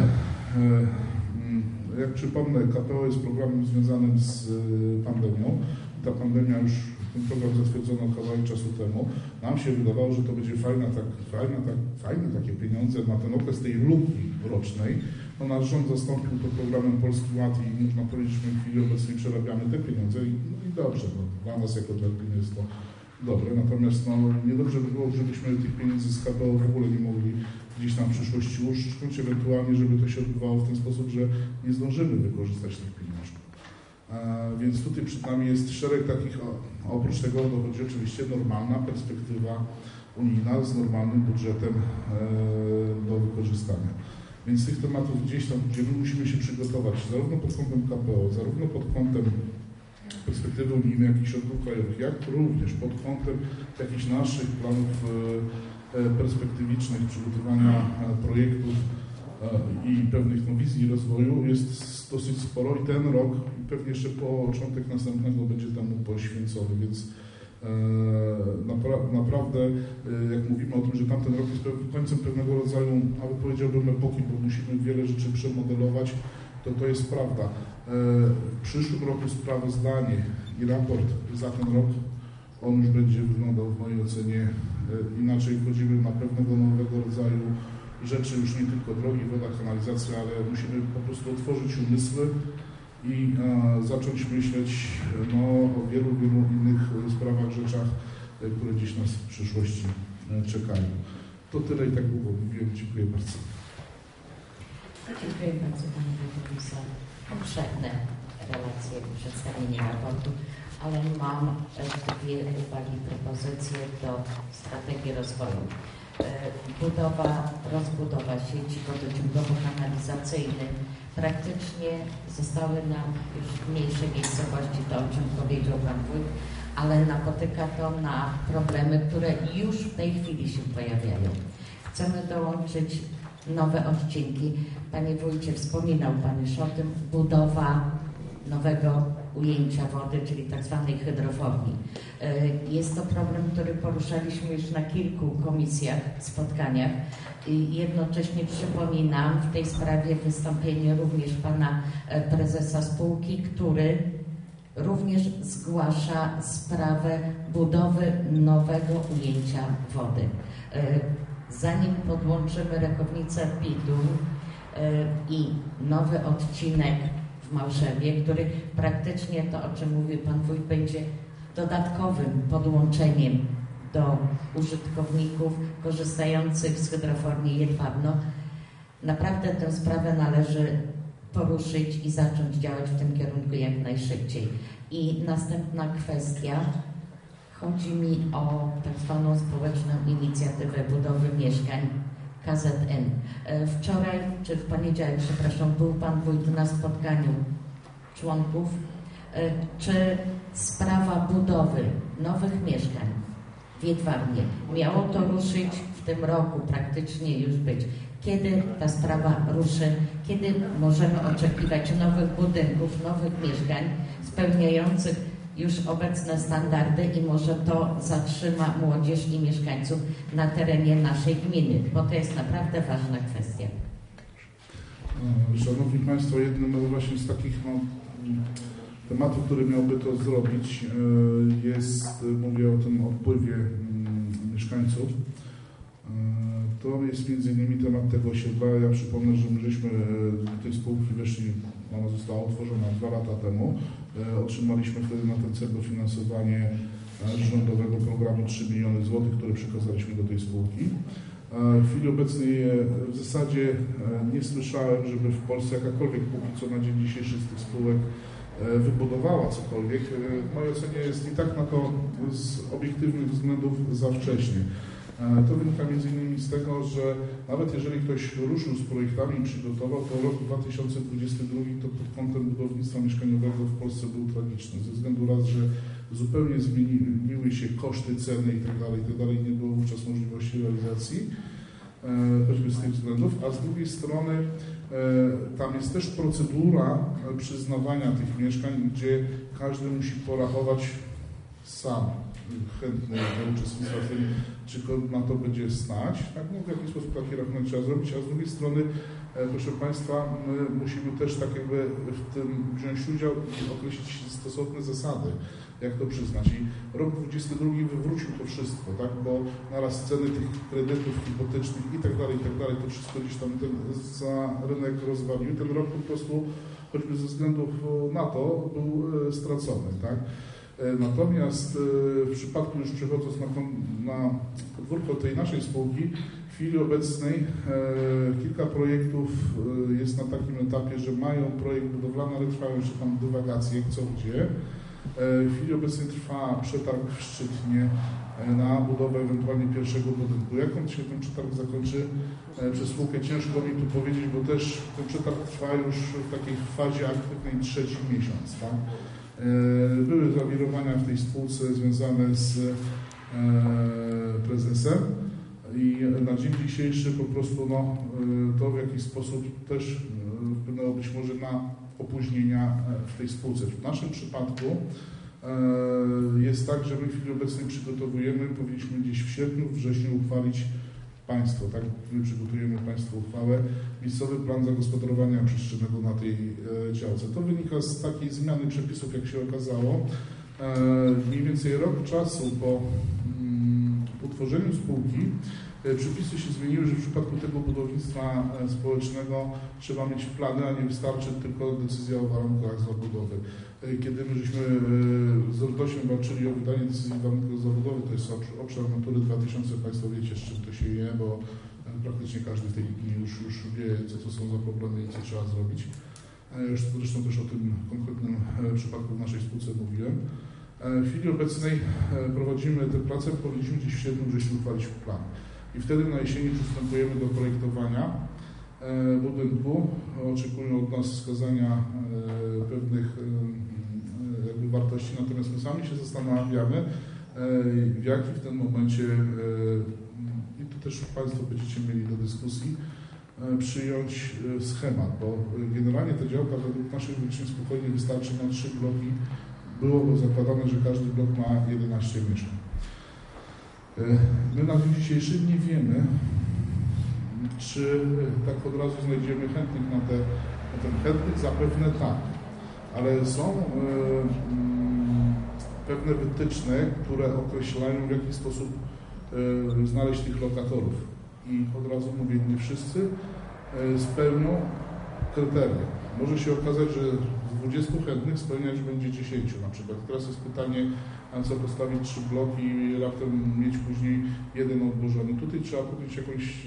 jak przypomnę, KPO jest programem związanym z pandemią, ta pandemia już, ten program zatwierdzono kawałek czasu temu, nam się wydawało, że to będzie fajne takie pieniądze na ten okres tej luki rocznej. No, nasz rząd zastąpił to programem Polski Ład i można powiedzieć, że w chwili obecnej przerabiamy te pieniądze i dobrze, no, dla nas jako dla gminy jest to dobre, natomiast niedobrze by było, żebyśmy tych pieniędzy z KPO w ogóle nie mogli gdzieś tam w przyszłości uszczknąć, ewentualnie, żeby to się odbywało w ten sposób, że nie zdążymy wykorzystać tych pieniążków. Więc tutaj przed nami jest szereg takich, oprócz tego dochodzi oczywiście normalna perspektywa unijna z normalnym budżetem do wykorzystania. Więc tych tematów gdzieś tam, gdzie my musimy się przygotować, zarówno pod kątem KPO, zarówno pod kątem perspektywy unijnej, jak i środków krajowych, jak również pod kątem jakichś naszych planów perspektywicznych, przygotowania projektów i pewnych wizji rozwoju jest dosyć sporo i ten rok i pewnie jeszcze początek następnego będzie temu poświęcony, więc naprawdę jak mówimy o tym, że tamten rok jest końcem pewnego rodzaju, nawet powiedziałbym epoki, bo musimy wiele rzeczy przemodelować, to jest prawda. W przyszłym roku sprawozdanie i raport za ten rok, on już będzie wyglądał w mojej ocenie inaczej. Wchodzimy na pewnego nowego rodzaju rzeczy, już nie tylko drogi, woda, kanalizacja, ale musimy po prostu otworzyć umysły i zacząć myśleć o wielu innych sprawach, rzeczach, które gdzieś nas w przyszłości czekają. To tyle i tak długo mówiłem. Dziękuję bardzo. Dziękuję bardzo Panie Wójtowi za obszerne relacje i przedstawienie raportu, ale mam dwie uwagi i propozycje do strategii rozwoju. Rozbudowa sieci wodociągowo-kanalizacyjnych praktycznie zostały nam już w mniejszej miejscowości, to o czym powiedział Pan Wójt, ale napotyka to na problemy, które już w tej chwili się pojawiają. Chcemy dołączyć nowe odcinki. Panie wójcie, wspominał Pan już o tym, budowa nowego ujęcia wody, czyli tak zwanej hydroformii. Jest to problem, który poruszaliśmy już na kilku komisjach, spotkaniach i jednocześnie przypominam w tej sprawie wystąpienie również Pana prezesa spółki, który również zgłasza sprawę budowy nowego ujęcia wody. Zanim podłączymy Rekownicę Pidu i nowy odcinek w Małżewie, który praktycznie to, o czym mówił Pan Wójt, będzie dodatkowym podłączeniem do użytkowników korzystających z hydroformii Jedwabno, naprawdę tę sprawę należy poruszyć i zacząć działać w tym kierunku jak najszybciej. I następna kwestia, chodzi mi o tak zwaną społeczną inicjatywę budowy mieszkań KZN. Wczoraj, czy w poniedziałek, przepraszam, był Pan Wójt na spotkaniu członków. Czy sprawa budowy nowych mieszkań w Jedwabnie miało to ruszyć w tym roku, praktycznie już być? Kiedy ta sprawa ruszy? Kiedy możemy oczekiwać nowych budynków, nowych mieszkań spełniających już obecne standardy i może to zatrzyma młodzież i mieszkańców na terenie naszej gminy, bo to jest naprawdę ważna kwestia. Szanowni Państwo, jednym właśnie z takich tematów, który miałby to zrobić, jest, mówię o tym odpływie mieszkańców. To jest między innymi temat tego osiedla. Ja przypomnę, że my żeśmy do tej spółki weszli, ona została utworzona 2 lata temu. Otrzymaliśmy wtedy na ten cel dofinansowanie rządowego programu 3 miliony złotych, które przekazaliśmy do tej spółki. W chwili obecnej w zasadzie nie słyszałem, żeby w Polsce jakakolwiek póki co na dzień dzisiejszy z tych spółek wybudowała cokolwiek. W mojej ocenie jest i tak na to z obiektywnych względów za wcześnie. To wynika m.in. z tego, że nawet jeżeli ktoś ruszył z projektami i przygotował, to rok 2022 to pod kątem budownictwa mieszkaniowego w Polsce był tragiczny. Ze względu raz, że zupełnie zmieniły się koszty, ceny itd., nie było wówczas możliwości realizacji, choćby z tych względów, a z drugiej strony tam jest też procedura przyznawania tych mieszkań, gdzie każdy musi porachować sam chętny do uczestnictwa w tym, czy na to będzie stać, tak? No, w jaki sposób taki rachunek trzeba zrobić, a z drugiej strony, proszę Państwa, my musimy też tak jakby w tym wziąć udział i określić stosowne zasady, jak to przyznać. I rok 2022 wywrócił to wszystko, tak? Bo naraz ceny tych kredytów hipotecznych i tak dalej, to wszystko gdzieś tam za rynek rozwalił. Ten rok po prostu, choćby ze względów na to, był stracony, tak? Natomiast w przypadku, już przechodząc na podwórko tej naszej spółki, w chwili obecnej kilka projektów jest na takim etapie, że mają projekt budowlany, ale trwają jeszcze tam dywagacje, co gdzie. W chwili obecnej trwa przetarg w Szczytnie na budowę ewentualnie pierwszego budynku. Jak on się ten przetarg zakończy, przez spółkę ciężko mi tu powiedzieć, bo też ten przetarg trwa już w takiej fazie aktywnej 3. miesiąc. Tak? Były zawirowania w tej spółce związane z prezesem i na dzień dzisiejszy po prostu to w jakiś sposób też wpłynęło być może na opóźnienia w tej spółce. W naszym przypadku jest tak, że my w chwili obecnej przygotowujemy, powinniśmy gdzieś w sierpniu, wrześniu uchwalić Państwo, tak? My przygotujemy Państwu uchwałę, miejscowy plan zagospodarowania przestrzennego na tej działce. To wynika z takiej zmiany przepisów, jak się okazało. Mniej więcej rok czasu po utworzeniu spółki przepisy się zmieniły, że w przypadku tego budownictwa społecznego trzeba mieć plany, a nie wystarczy tylko decyzja o warunkach zabudowy. Kiedy my żeśmy z RDOŚ-em walczyli o wydanie decyzji warunków zabudowy, to jest obszar Natury 2000, Państwo wiecie, z czym to się je, bo praktycznie każdy w tej gminie już wie, co są za problemy i co trzeba zrobić. Już zresztą też o tym konkretnym przypadku w naszej spółce mówiłem. W chwili obecnej prowadzimy tę pracę, powinniśmy gdzieś w sierpniu, wrześniu uchwalić plan. I wtedy na jesieni przystępujemy do projektowania budynku. Oczekują od nas wskazania pewnych jakby wartości, natomiast my sami się zastanawiamy, w jaki w tym momencie, i to też Państwo będziecie mieli do dyskusji, przyjąć schemat, bo generalnie ta działka według naszych wyliczeń spokojnie wystarczy na 3 bloki. Było zakładane, że każdy blok ma 11 mieszkań. My na dzień dzisiejszy nie wiemy, czy tak od razu znajdziemy chętnych na ten chętnych, zapewne tak, ale są pewne wytyczne, które określają, w jaki sposób znaleźć tych lokatorów. I od razu mówię, nie wszyscy spełnią kryteria. Może się okazać, że z 20 chętnych spełniać będzie 10 na przykład. Teraz jest pytanie, a co postawić 3 bloki i raptem mieć później jeden odłożony. Tutaj trzeba podjąć jakąś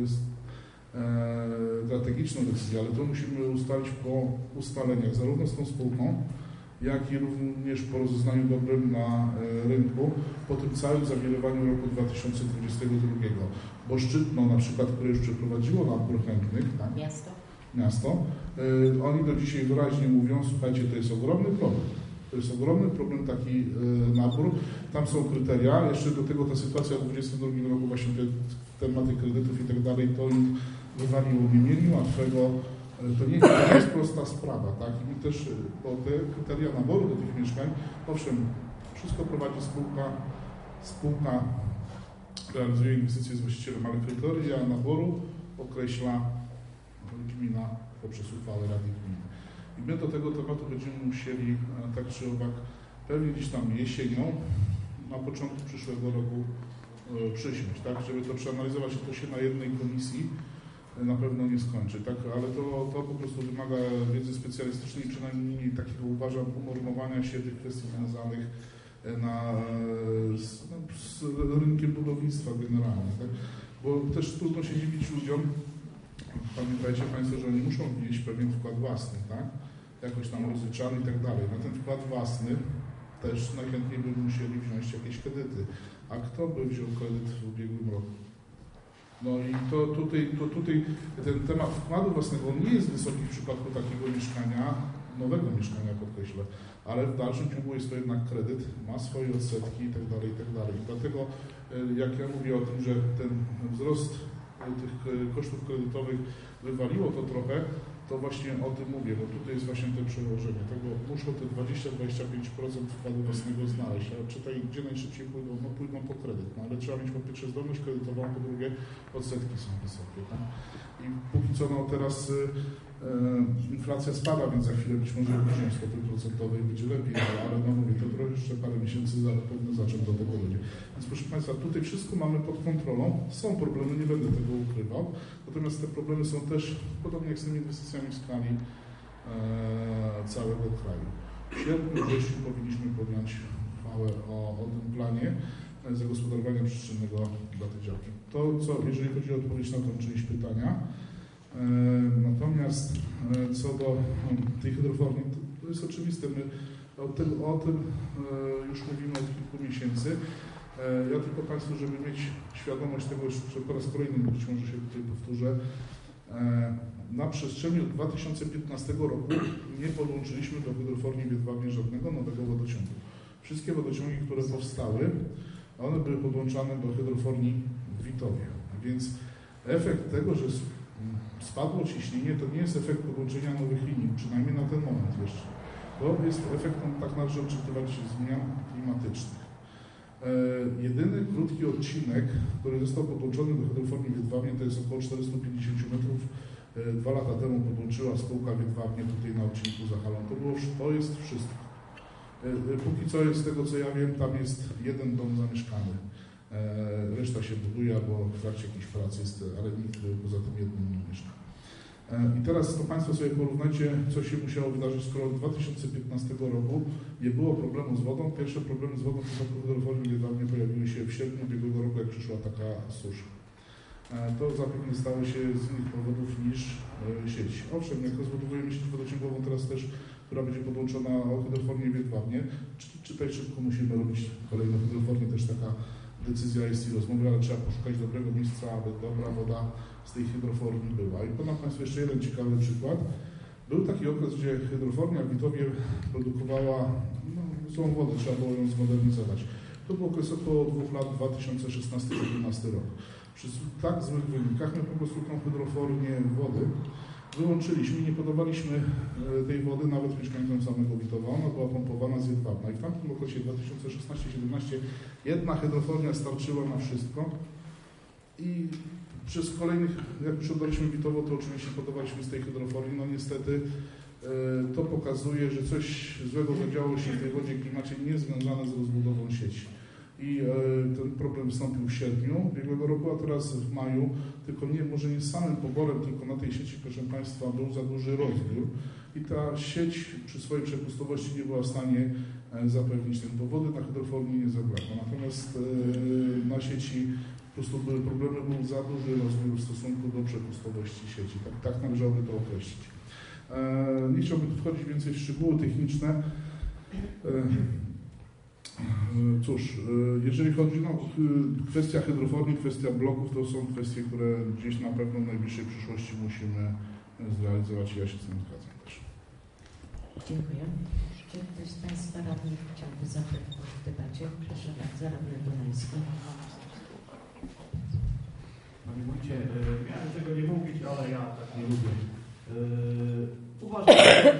strategiczną decyzję, ale to musimy ustalić po ustaleniach zarówno z tą spółką, jak i również po rozeznaniu dobrym na rynku, po tym całym zawirowaniu roku 2022. Bo Szczytno na przykład, które już przeprowadziło nabór chętnych, tak? Miasto, oni do dzisiaj wyraźnie mówią, słuchajcie, to jest ogromny problem. To jest ogromny problem, taki nabór. Tam są kryteria. Jeszcze do tego ta sytuacja w 2022 roku, właśnie te tematy kredytów i tak dalej, to im wywaliło. Nie mieli łatwego. To nie jest prosta sprawa, tak? I też, bo te kryteria naboru do tych mieszkań, owszem, wszystko prowadzi spółka realizuje inwestycje z właścicielem, ale kryteria naboru określa gmina poprzez uchwałę Rady Gminy. I my do tego tematu będziemy musieli tak czy owak pewnie gdzieś tam jesienią, na początku przyszłego roku przysiąść, tak, żeby to przeanalizować, to się na jednej komisji na pewno nie skończy, tak, ale to po prostu wymaga wiedzy specjalistycznej, przynajmniej takiego, uważam, unormowania się tych kwestii związanych z rynkiem budownictwa generalnie, tak? Bo też trudno się dziwić ludziom. Pamiętajcie Państwo, że oni muszą wnieść pewien wkład własny, tak? Jakoś tam rozliczany i tak dalej. Na ten wkład własny też najchętniej by musieli wziąć jakieś kredyty. A kto by wziął kredyt w ubiegłym roku? No i to tutaj ten temat wkładu własnego nie jest wysoki w przypadku takiego mieszkania, nowego mieszkania podkreślę, ale w dalszym ciągu jest to jednak kredyt, ma swoje odsetki i tak dalej, i tak dalej. Dlatego jak ja mówię o tym, że ten wzrost tych kosztów kredytowych wywaliło to trochę, to właśnie o tym mówię, bo tutaj jest właśnie to przełożenie. Tego muszą te 20-25% wkładu własnego znaleźć. A czytaj, gdzie najszybciej pójdą? No pójdą po kredyt. No ale trzeba mieć po pierwsze zdolność kredytową, po drugie odsetki są wysokie. Tak? I póki co no teraz inflacja spada, więc za chwilę być może obniżą stopy procentowe i będzie lepiej, ale no mówię, to trochę jeszcze parę miesięcy zapewne zacząć do tego będzie. Więc proszę Państwa, tutaj wszystko mamy pod kontrolą. Są problemy, nie będę tego ukrywał. Natomiast te problemy są też, podobnie jak z tymi inwestycjami w skali całego kraju. W sierpniu, wrześniu powinniśmy podjąć uchwałę o tym planie zagospodarowania przestrzennego dla tej działki. To, co, jeżeli chodzi o odpowiedź na tę część pytania, natomiast co do tej hydroformii, to jest oczywiste, my o tym już mówimy od kilku miesięcy. Ja tylko Państwu, żeby mieć świadomość tego, że po raz kolejny być może się tutaj powtórzę, na przestrzeni od 2015 roku nie podłączyliśmy do hydroformii Wiedławie żadnego nowego wodociągu. Wszystkie wodociągi, które powstały, one były podłączane do hydroformii w Witowie. Więc efekt tego, że spadło ciśnienie, to nie jest efekt podłączenia nowych linii, przynajmniej na ten moment jeszcze. To jest efektem, tak należy oczekiwać, zmian klimatycznych. Jedyny krótki odcinek, który został podłączony do hydroformii Wiedwabnie, to jest około 450 metrów. 2 lata temu podłączyła spółka Wiedwabnie tutaj na odcinku za halą. To jest wszystko. Póki co jest z tego, co ja wiem, tam jest jeden dom zamieszkany. Reszta się buduje, albo w trakcie jakichś prac jest, ale nikt poza tym jednym nie mieszka. I teraz to Państwo sobie porównajcie, co się musiało wydarzyć, skoro od 2015 roku nie było problemu z wodą. Pierwsze problemy z wodą w przypadku hydroformii Wiedwabnie pojawiły się w sierpniu ubiegłego roku, jak przyszła taka susza. To zapewne stało się z innych powodów niż sieć. Owszem, jak rozbudowujemy sieć wodociągową teraz też, która będzie podłączona o hydroformie Wiedwabnie, czytaj szybko musimy robić kolejną hydroformię, też taka decyzja jest i rozmowy, ale trzeba poszukać dobrego miejsca, aby dobra woda z tej hydroformii była. I podam Państwu jeszcze jeden ciekawy przykład. Był taki okres, gdzie hydroformia w Witowie produkowała złą wodę, trzeba było ją zmodernizować. To był okres około 2 lat, 2016-2017 rok. Przy tak złych wynikach my po prostu tą hydrofornię wody wyłączyliśmy i nie podawaliśmy tej wody nawet mieszkańcom samego Witowa. Ona była pompowana z Jedwabna i w tamtym okresie 2016-17 jedna hydrofornia starczyła na wszystko i przez kolejnych, jak już oddaliśmy Witowo, to oczywiście podawaliśmy z tej hydroforni. No niestety to pokazuje, że coś złego zadziało się w tej wodzie klimacie niezwiązane z rozbudową sieci. I ten problem wystąpił w sierpniu ubiegłego roku, a teraz w maju, tylko może nie z samym poborem, tylko na tej sieci, proszę Państwa, był za duży rozbiór i ta sieć przy swojej przepustowości nie była w stanie zapewnić ten, bo wody na hydroformie nie zabrakło. Natomiast na sieci po prostu były problemy, był za duży rozbiór w stosunku do przepustowości sieci. Tak należałoby to określić. Nie chciałbym tu wchodzić więcej w szczegóły techniczne. Cóż, jeżeli chodzi o kwestia hydroformii, kwestia bloków, to są kwestie, które gdzieś na pewno w najbliższej przyszłości musimy zrealizować i ja się z tym zgadzam też. Dziękuję. Czy ktoś z Państwa radnych chciałby zabrać głos w debacie? Proszę bardzo, radny Donański. Panie Wójcie, miałem tego nie mówić, ale ja tak nie lubię. Uważam, że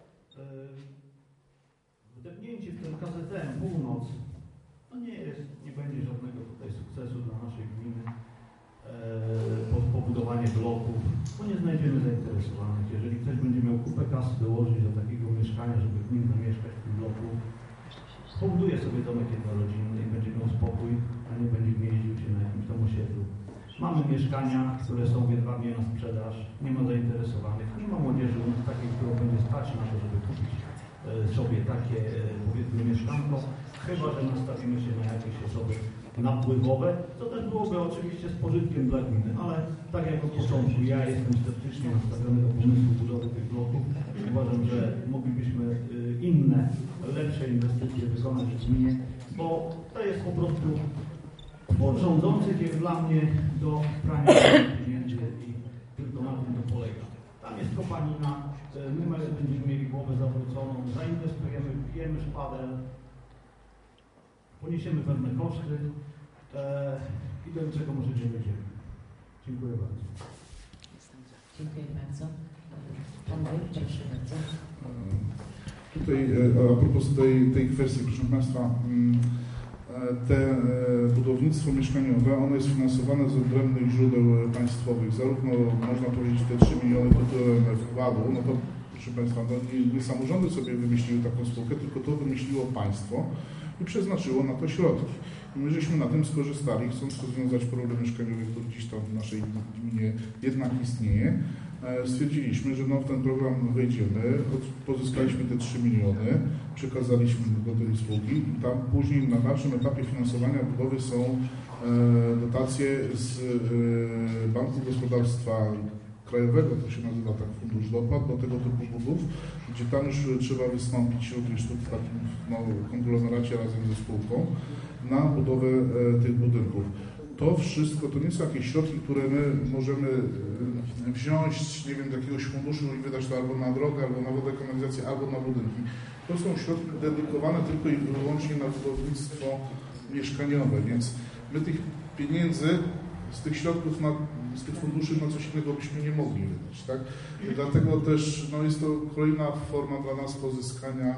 wdepnięcie w ten KZN Północ no nie będzie żadnego tutaj sukcesu dla naszej gminy. Pobudowanie bloków, bo nie znajdziemy zainteresowanych. Jeżeli ktoś będzie miał kupę kasy dołożyć do takiego mieszkania, żeby w nim zamieszkać w tym bloku, pobuduje sobie domek jednorodzinny i będzie miał spokój, a nie będzie gnieździł się na jakimś tam osiedlu. Mamy mieszkania, które są w Jedwabnie na sprzedaż, nie ma zainteresowanych, nie ma młodzieży takiej, którą będzie stać na to, żeby kupić sobie takie, powiedzmy, mieszkanko, chyba że nastawimy się na jakieś osoby napływowe, to też byłoby oczywiście z pożytkiem dla gminy, ale tak jak od początku ja jestem sceptycznie nastawiony do pomysłu budowy tych bloków. Uważam, że moglibyśmy inne, lepsze inwestycje wykonać w gminie, bo to jest po prostu od rządzących jest dla mnie do prania pieniędzy i tylko na tym to polega. Tam jest kopanina, my będziemy mieli głowę zawróconą, zainwestujemy, wbijemy szpadel, poniesiemy pewne koszty i do czego może nie będziemy. Dziękuję bardzo. Dziękuję bardzo. Pan Wójt, proszę bardzo. Tutaj a propos tej kwestii, proszę Państwa, budownictwo mieszkaniowe, ono jest finansowane z odrębnych źródeł państwowych, zarówno można powiedzieć te 3 miliony tytułem wkładu, no to proszę Państwa, no nie samorządy sobie wymyśliły taką spółkę, tylko to wymyśliło państwo i przeznaczyło na to środki. I my żeśmy na tym skorzystali, chcąc rozwiązać problem mieszkaniowy, który gdzieś tam w naszej gminie jednak istnieje. Stwierdziliśmy, że w ten program wejdziemy, pozyskaliśmy te 3 miliony, przekazaliśmy do tej spółki i tam później na dalszym etapie finansowania budowy są dotacje z Banku Gospodarstwa Krajowego, to się nazywa tak Fundusz Dopłat, do tego typu budów, gdzie tam już trzeba wystąpić również w takim konglomeracie razem ze spółką na budowę tych budynków. To wszystko, to nie są jakieś środki, które my możemy wziąć, nie wiem, z jakiegoś funduszu i wydać to albo na drogę, albo na wodę, kanalizację, albo na budynki. To są środki dedykowane tylko i wyłącznie na budownictwo mieszkaniowe, więc my tych pieniędzy z tych środków, z tych funduszy na coś innego byśmy nie mogli wydać, tak? I dlatego też jest to kolejna forma dla nas pozyskania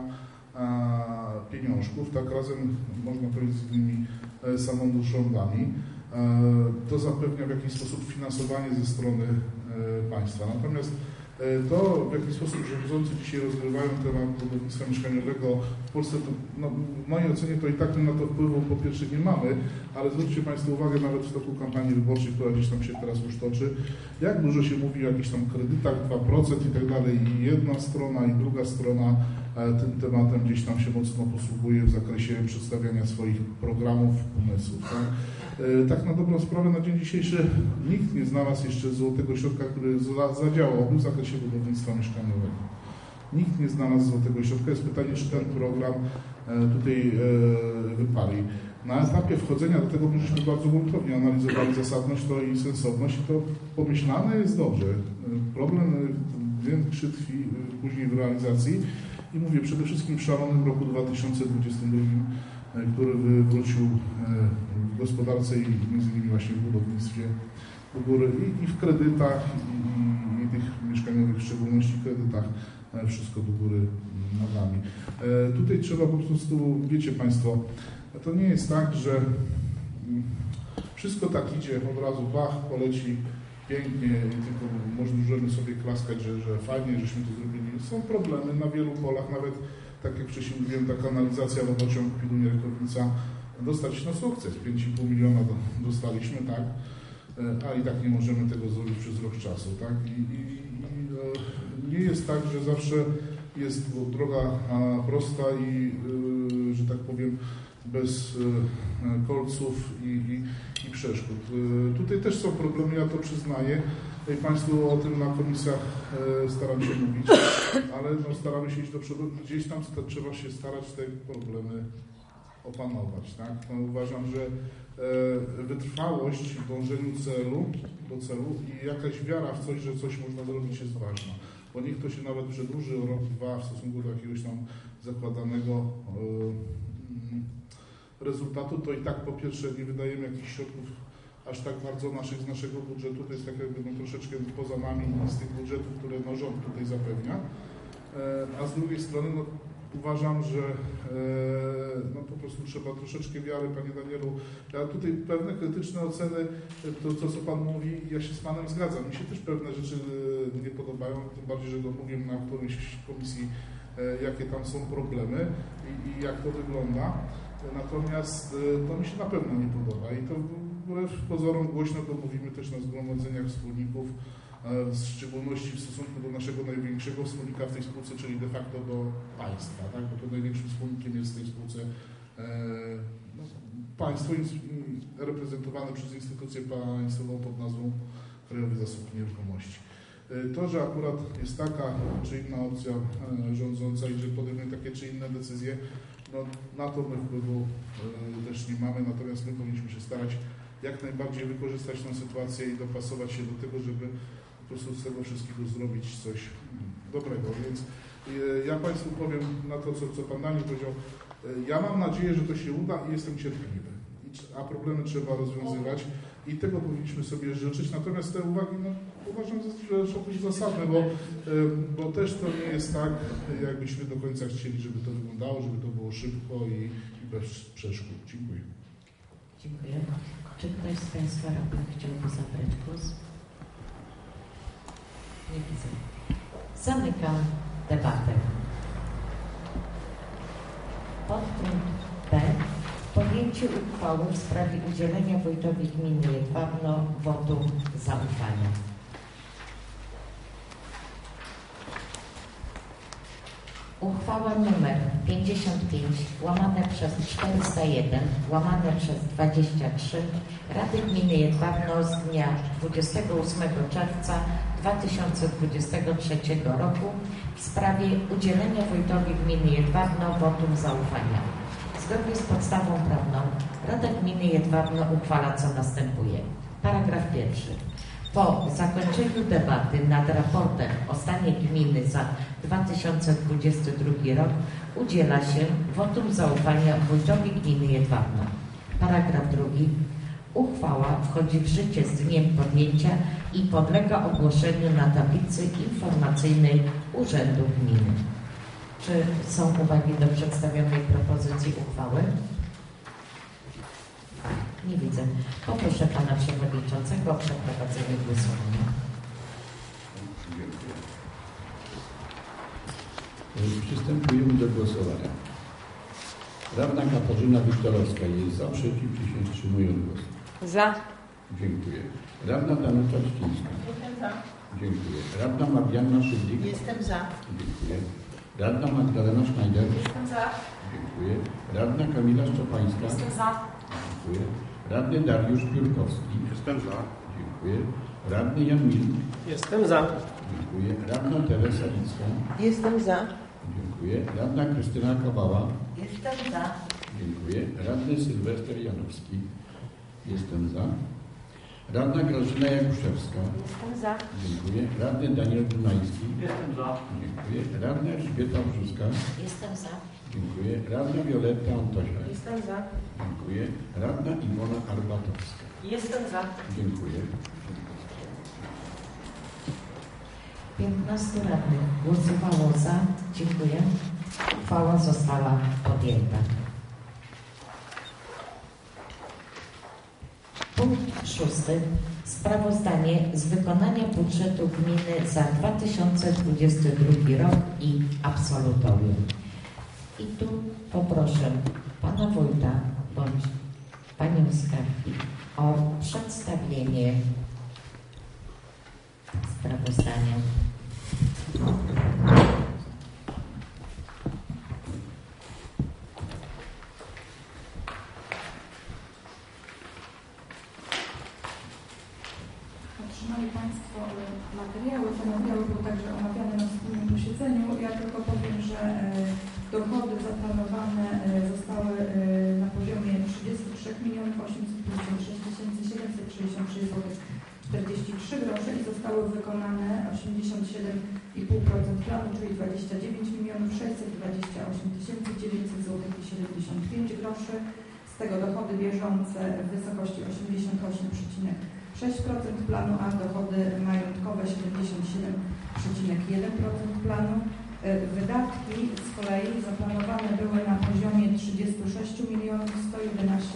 pieniążków, tak razem można powiedzieć z innymi samorządami. To zapewnia w jakiś sposób finansowanie ze strony państwa. Natomiast to, w jaki sposób rządzący dzisiaj rozgrywają temat budownictwa mieszkaniowego w Polsce, to w mojej ocenie to i tak na to wpływu po pierwsze nie mamy, ale zwróćcie Państwo uwagę nawet w toku kampanii wyborczej, która gdzieś tam się teraz już toczy, jak dużo się mówi o jakichś tam kredytach, 2% i tak dalej, i jedna strona i druga strona tym tematem gdzieś tam się mocno posługuje w zakresie przedstawiania swoich programów, pomysłów. Tak? Tak na dobrą sprawę na dzień dzisiejszy nikt nie znalazł jeszcze złotego środka, który zadziałałby w zakresie budownictwa mieszkaniowego. Nikt nie znalazł złotego środka. Jest pytanie, czy ten program tutaj wypali. Na etapie wchodzenia do tego my żeśmy bardzo gruntownie analizowali zasadność to i sensowność i to pomyślane jest dobrze. Problem większy tkwi później w realizacji i mówię przede wszystkim w szalonym roku 2022, który wywrócił w gospodarce i między innymi właśnie w budownictwie do góry i w kredytach i tych mieszkaniowych, w szczególności kredytach, wszystko do góry nogami. Tutaj trzeba po prostu, wiecie Państwo, to nie jest tak, że wszystko tak idzie od razu, bach, poleci pięknie i tylko możemy sobie klaskać, że fajnie, żeśmy to zrobili. Są problemy na wielu polach, nawet tak jak wcześniej mówiłem, ta kanalizacja wodociąg Pilunia-Rekownica, dostać na sukces. 5,5 miliona dostaliśmy, tak, a i tak nie możemy tego zrobić przez rok czasu, tak. Nie jest tak, że zawsze jest droga prosta i, że tak powiem, bez kolców i przeszkód. Tutaj też są problemy, ja to przyznaję. Państwu o tym na komisjach staram się mówić, ale no, staramy się iść do przodu i gdzieś tam trzeba się starać te problemy opanować. Tak? No, uważam, że wytrwałość w dążeniu do celu i jakaś wiara w coś, że coś można zrobić, jest ważna. Bo niech to się nawet przedłuży o rok, dwa w stosunku do jakiegoś tam zakładanego rezultatu, to i tak po pierwsze nie wydajemy jakichś środków aż tak bardzo z naszego budżetu, to jest tak jakby no, troszeczkę poza nami z tych budżetów, które no, rząd tutaj zapewnia, a z drugiej strony no, uważam, że no, po prostu trzeba troszeczkę wiary, Panie Danielu. Ja tutaj pewne krytyczne oceny, to co Pan mówi, ja się z Panem zgadzam. Mi się też pewne rzeczy nie podobają, tym bardziej, że mówiłem na którejś komisji, jakie tam są problemy i jak to wygląda. Natomiast to mi się na pewno nie podoba i to wbrew pozorom głośno to mówimy też na zgromadzeniach wspólników, w szczególności w stosunku do naszego największego wspólnika w tej spółce, czyli de facto do państwa, tak? Bo to największym wspólnikiem jest w tej spółce no, państwo reprezentowane przez instytucję państwową pod nazwą Krajowy Zasób Nieruchomości. To, że akurat jest taka czy inna opcja rządząca i że podejmuje takie czy inne decyzje, no, na to my wpływu też nie mamy, natomiast my powinniśmy się starać jak najbardziej wykorzystać tę sytuację i dopasować się do tego, żeby po prostu z tego wszystkiego zrobić coś dobrego. Więc ja Państwu powiem na to, co Pan Daniel powiedział. Ja mam nadzieję, że to się uda i jestem cierpliwy. A problemy trzeba rozwiązywać i tego powinniśmy sobie życzyć. Natomiast te uwagi no, uważam, że są dość zasadne, bo też to nie jest tak, jakbyśmy do końca chcieli, żeby to wyglądało, żeby to było szybko i bez przeszkód. Dziękuję. Dziękuję. Czy ktoś z Państwa radnych chciałby zabrać głos? Nie widzę. Zamykam debatę. Podpunkt B. Podjęcie uchwały w sprawie udzielenia wójtowi gminy Jedwabno wotum zaufania. Uchwała nr 55 /401/23 Rady Gminy Jedwabno z dnia 28 czerwca 2023 roku w sprawie udzielenia wójtowi gminy Jedwabno wotum zaufania. Zgodnie z podstawą prawną Rada Gminy Jedwabno uchwala, co następuje. Paragraf pierwszy. Po zakończeniu debaty nad raportem o stanie gminy za 2022 rok udziela się wotum zaufania wójtowi gminy Jedwabno. Paragraf drugi. Uchwała wchodzi w życie z dniem podjęcia i podlega ogłoszeniu na tablicy informacyjnej Urzędu Gminy. Czy są uwagi do przedstawionej propozycji uchwały? Nie widzę. Poproszę Pana Przewodniczącego o przeprowadzenie głosowania. Dziękuję. Przystępujemy do głosowania. Radna Katarzyna Wiktorowska jest za, przeciw, czy się wstrzymują głos? Za. Dziękuję. Radna Danuta Ścińska. Jestem za. Dziękuję. Radna Marianna Szydlik. Jestem za. Dziękuję. Radna Magdalena Schneider. Jestem za. Dziękuję. Radna Kamila Szczepańska. Jestem za. Dziękuję. Radny Dariusz Piórkowski. Jestem za. Dziękuję. Radny Jan Mil. Jestem za. Dziękuję. Radna Teresa Licka. Jestem za. Dziękuję. Radna Krystyna Kawała. Jestem za. Dziękuję. Radny Sylwester Janowski. Jestem za. Radna Grażyna Jakuszewska. Jestem za. Dziękuję. Radny Daniel Dunański. Jestem za. Dziękuję. Radna Elżbieta Brzuska. Jestem za. Dziękuję. Radna Wioletta Antosia. Jestem za. Dziękuję. Radna Iwona Arbatowska. Jestem za. Dziękuję. 15 radnych głosowało za. Dziękuję. Uchwała została podjęta. Punkt 6. Sprawozdanie z wykonania budżetu gminy za 2022 rok i absolutorium. I tu poproszę pana wójta bądź panią skarbnik o przedstawienie sprawozdania. Otrzymali Państwo materiały. Te materiały były także omawiane na wspólnym posiedzeniu. Ja tylko powiem, że dochody zaplanowane zostały na poziomie 33 856 766 zł 43 grosze i zostały wykonane 87,5% planu, czyli 29 628 900 zł i 75 groszy. Z tego dochody bieżące w wysokości 88,6% planu, a dochody majątkowe 77,1% planu. Wydatki z kolei zaplanowane były na poziomie 36 111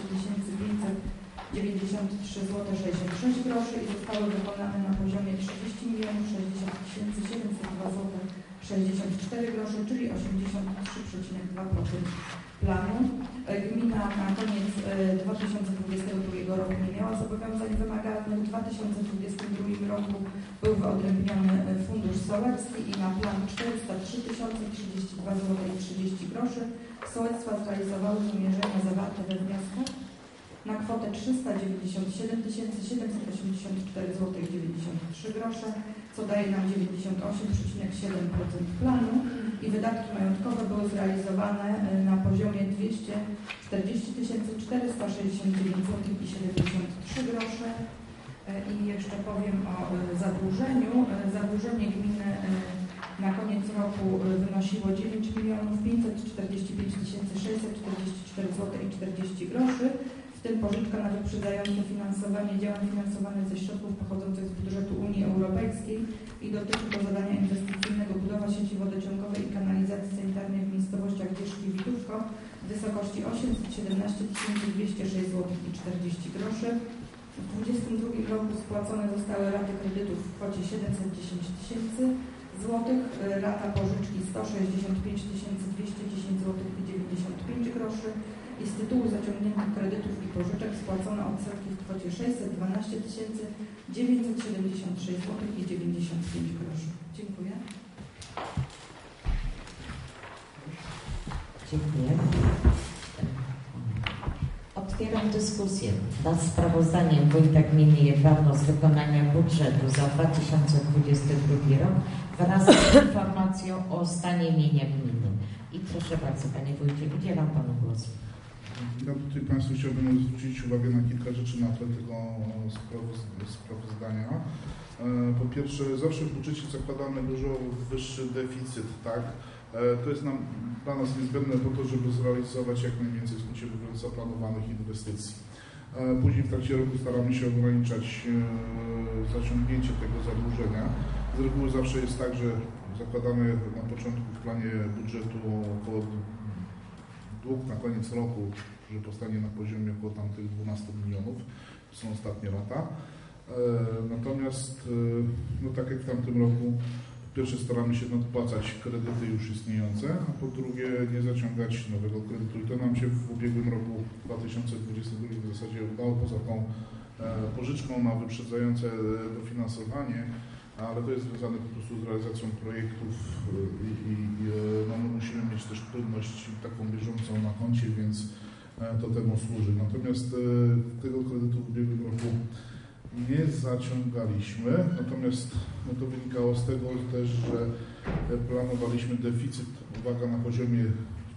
593 zł 66 groszy i zostały wykonane na poziomie 30 60 702 zł 64 groszy, czyli 83,2% planu. Gmina na koniec 2022 roku nie miała zobowiązań wymagalnych. W 2022 roku był wyodrębniony fundusz sołecki i na plan 403 032 zł 30 groszy. Sołectwa zrealizowały wymierzenia zawarte we wnioskach na kwotę 397 784 zł 93 grosze, co daje nam 98,7% planu i wydatki majątkowe były zrealizowane na poziomie 240 469 zł i 73 grosze. I jeszcze powiem o zadłużeniu. Zadłużenie gminy na koniec roku wynosiło 9 545 644 zł i 40 groszy. W tym pożyczka na wyprzedzające finansowanie działań finansowanych ze środków pochodzących z budżetu Unii Europejskiej i dotyczy to zadania inwestycyjnego budowa sieci wodociągowej i kanalizacji sanitarnej w miejscowościach Wierzch i Widówko w wysokości 817 206 zł i 40 groszy. W 2022 roku spłacone zostały raty kredytów w kwocie 710 000 złotych, rata pożyczki 165 210 zł i 95 groszy i z tytułu zaciągniętych kredytów i pożyczek spłacono odsetki w kwocie 612 976 zł i 95 groszy. Dziękuję. Dziękuję. Otwieram dyskusję nad sprawozdaniem wójta gminy Jedwabno z wykonania budżetu za 2022 rok wraz z informacją o stanie mienia gminy. I proszę bardzo, panie wójcie, udzielam panu głosu. Ja tutaj Państwu chciałbym zwrócić uwagę na kilka rzeczy na tle tego sprawozdania. Po pierwsze, zawsze w budżecie zakładamy dużo wyższy deficyt, tak? To jest dla nas niezbędne po to, żeby zrealizować jak najwięcej w skrócie mówiąc zaplanowanych inwestycji. Później w trakcie roku staramy się ograniczać zaciągnięcie tego zadłużenia. Z reguły zawsze jest tak, że zakładamy na początku w planie budżetu około dług na koniec roku, że powstanie na poziomie około tamtych 12 milionów. To są ostatnie lata. Natomiast, no tak jak w tamtym roku, po pierwsze staramy się nadpłacać kredyty już istniejące, a po drugie nie zaciągać nowego kredytu. I to nam się w ubiegłym roku 2022 w zasadzie udało poza tą pożyczką na wyprzedzające dofinansowanie, ale to jest związane po prostu z realizacją projektów i no, my musimy mieć też płynność taką bieżącą na koncie, więc to temu służy. Natomiast tego kredytu w ubiegłym roku nie zaciągaliśmy, natomiast no, to wynikało z tego też, że planowaliśmy deficyt, uwaga, na poziomie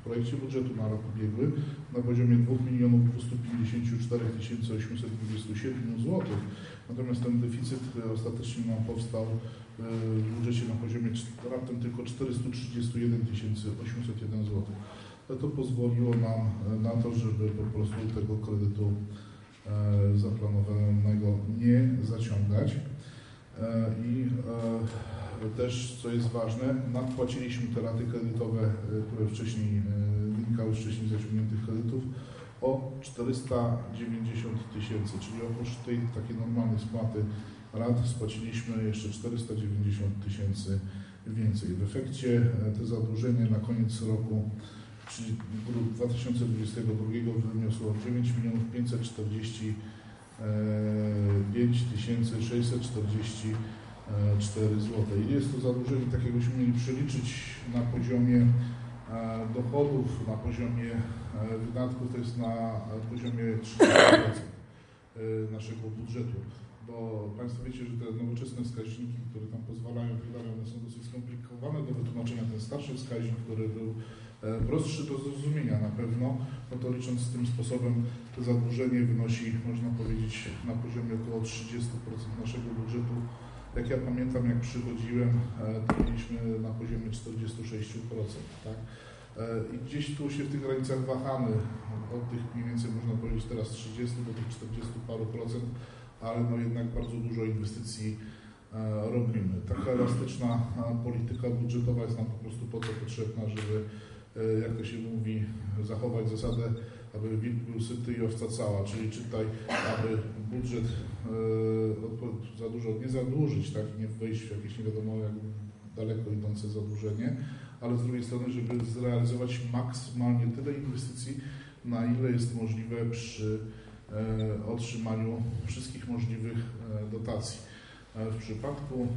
projekcie budżetu na rok ubiegły na poziomie 2 254 827 zł. Natomiast ten deficyt ostatecznie nam powstał w budżecie na poziomie raptem tylko 431 801 zł. To pozwoliło nam na to, żeby po prostu tego kredytu zaplanowanego nie zaciągać. I też, co jest ważne, nadpłaciliśmy te raty kredytowe, które wcześniej wynikały z wcześniej zaciągniętych kredytów o 490 000, czyli oprócz tej takiej normalnej spłaty rat spłaciliśmy jeszcze 490 000 więcej. W efekcie to zadłużenie na koniec roku, czyli 2022, wyniosło 9 545 644 zł. I jest to zadłużenie, tak jakbyśmy mieli przeliczyć na poziomie dochodów, na poziomie wydatków, to jest na poziomie 30% naszego budżetu. Bo Państwo wiecie, że te nowoczesne wskaźniki, które tam pozwalają, one są dosyć skomplikowane do wytłumaczenia. Ten starszy wskaźnik, który był prostszy do zrozumienia na pewno, no to licząc tym sposobem, to zadłużenie wynosi, można powiedzieć, na poziomie około 30% naszego budżetu. Jak ja pamiętam, jak przychodziłem, to mieliśmy na poziomie 46%. Tak? I gdzieś tu się w tych granicach wahamy od tych mniej więcej, można powiedzieć, teraz 30 do tych 40 paru procent, ale no jednak bardzo dużo inwestycji robimy. Taka elastyczna polityka budżetowa jest nam po prostu po to potrzebna, żeby, jak to się mówi, zachować zasadę, aby wilk był syty i owca cała, czyli czytaj, aby budżet za dużo nie zadłużyć, tak, nie wejść w jakieś nie wiadomo jak daleko idące zadłużenie, ale z drugiej strony, żeby zrealizować maksymalnie tyle inwestycji, na ile jest możliwe przy otrzymaniu wszystkich możliwych dotacji. W przypadku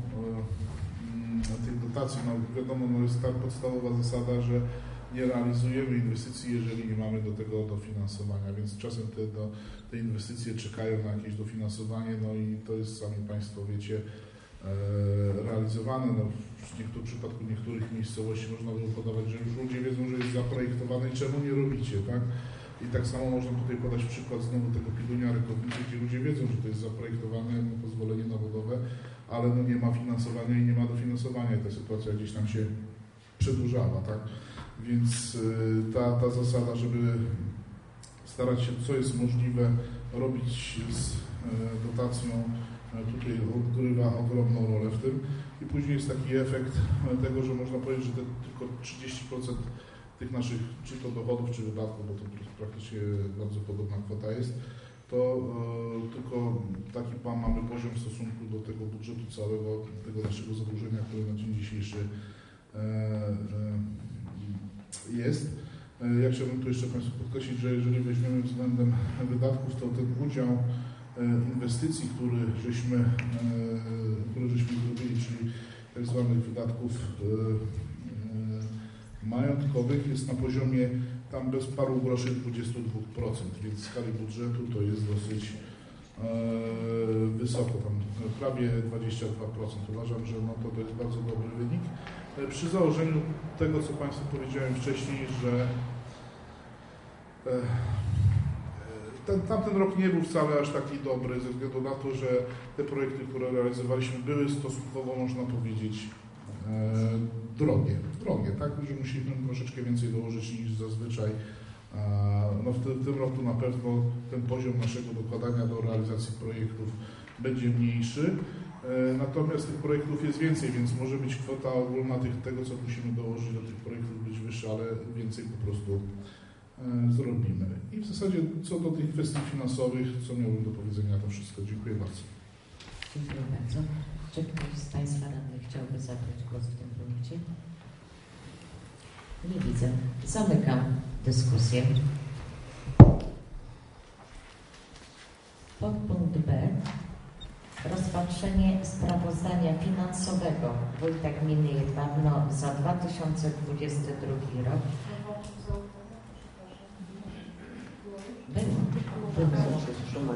tych dotacji, no wiadomo, no jest ta podstawowa zasada, że nie realizujemy inwestycji, jeżeli nie mamy do tego dofinansowania, więc czasem te inwestycje czekają na jakieś dofinansowanie, no i to jest, sami Państwo wiecie, realizowane. No, w przypadku niektórych miejscowości można by podawać, że już ludzie wiedzą, że jest zaprojektowane i czemu nie robicie, tak? I tak samo można tutaj podać przykład znowu tego Pidunia Rykownicy, gdzie ludzie wiedzą, że to jest zaprojektowane, pozwolenie nawodowe, ale no nie ma finansowania i nie ma dofinansowania i ta sytuacja gdzieś tam się przedłużała, tak? Więc ta zasada, żeby starać się, co jest możliwe, robić z dotacją, tutaj odgrywa ogromną rolę w tym. I później jest taki efekt tego, że można powiedzieć, że tylko 30% tych naszych, czy to dochodów, czy wydatków, bo to praktycznie bardzo podobna kwota jest, to tylko taki mamy poziom w stosunku do tego budżetu całego, tego naszego zadłużenia, które na dzień dzisiejszy jest. Ja chciałbym tu jeszcze Państwu podkreślić, że jeżeli weźmiemy względem wydatków, to ten udział inwestycji, które żeśmy zrobili, czyli tak zwanych wydatków majątkowych, jest na poziomie tam bez paru groszy 22%, więc w skali budżetu to jest dosyć wysoko, tam prawie 22%. Uważam, że no to jest bardzo dobry wynik. Przy założeniu tego, co Państwu powiedziałem wcześniej, że tamten rok nie był wcale aż taki dobry, ze względu na to, że te projekty, które realizowaliśmy, były stosunkowo, można powiedzieć, drogie, tak, że musimy troszeczkę więcej dołożyć niż zazwyczaj. No w tym roku na pewno ten poziom naszego dokładania do realizacji projektów będzie mniejszy, natomiast tych projektów jest więcej, więc może być kwota ogólna tego, co musimy dołożyć do tych projektów, być wyższa, ale więcej po prostu zrobimy. I w zasadzie co do tych kwestii finansowych, co miałbym do powiedzenia, to wszystko. Dziękuję bardzo. Dziękuję bardzo. Czy ktoś z Państwa radnych chciałby zabrać głos w tym punkcie? Nie widzę. Zamykam dyskusję. Podpunkt B. Rozpatrzenie sprawozdania finansowego Wójta Gminy Jedwabno za 2022 rok. Było.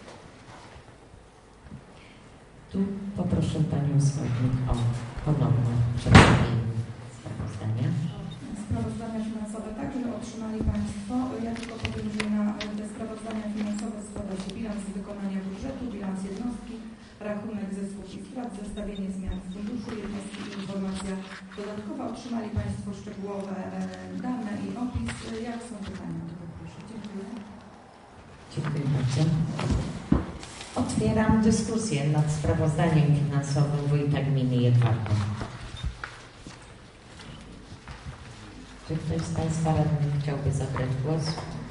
Tu poproszę Panią Skarbnik o ponowne przedstawienie sprawozdania. sprawozdania finansowe także otrzymali Państwo. Ja tylko powiem, że na te sprawozdania finansowe składa się bilans wykonania budżetu, bilans jednostki, rachunek zysków i strat, zestawienie zmian w funduszu jednostki i informacja dodatkowa. Otrzymali Państwo szczegółowe dane i opis. Jak są pytania? To proszę. Dziękuję. Dziękuję bardzo. Otwieram dyskusję nad sprawozdaniem finansowym wójta gminy Jedwabno. Czy ktoś z Państwa radnych chciałby zabrać głos?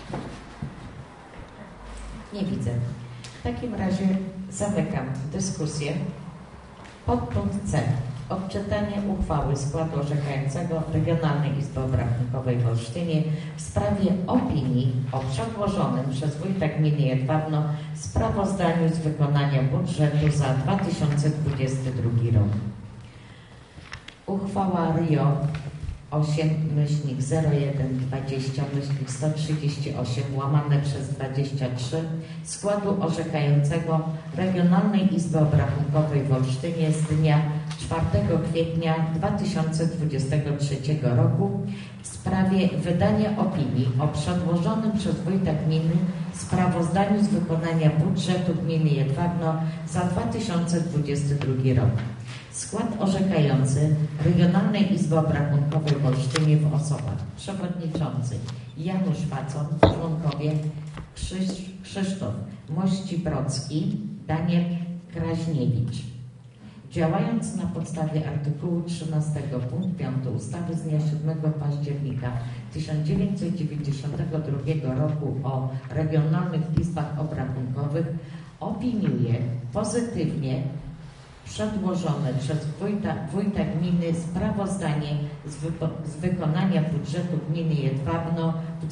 Nie widzę. W takim razie zamykam dyskusję. Podpunkt C. Odczytanie uchwały składu orzekającego Regionalnej Izby Obrachunkowej w Olsztynie w sprawie opinii o przedłożonym przez wójta gminy Jedwabno sprawozdaniu z wykonania budżetu za 2022 rok. Uchwała RIO 8/01/20/138/23 składu orzekającego Regionalnej Izby Obrachunkowej w Olsztynie z dnia 4 kwietnia 2023 roku w sprawie wydania opinii o przedłożonym przez wójta gminy sprawozdaniu z wykonania budżetu gminy Jedwabno za 2022 rok. Skład orzekający Regionalnej Izby Obrachunkowej w Olsztynie w osobach przewodniczący Janusz Wacon, członkowie Krzysztof Mościbrocki, Daniel Kraźniewicz. Działając na podstawie artykułu 13 punkt 5 ustawy z dnia 7 października 1992 roku o regionalnych izbach obrachunkowych, opiniuje pozytywnie przedłożone przez wójta gminy sprawozdanie z wykonania budżetu gminy Jedwabno w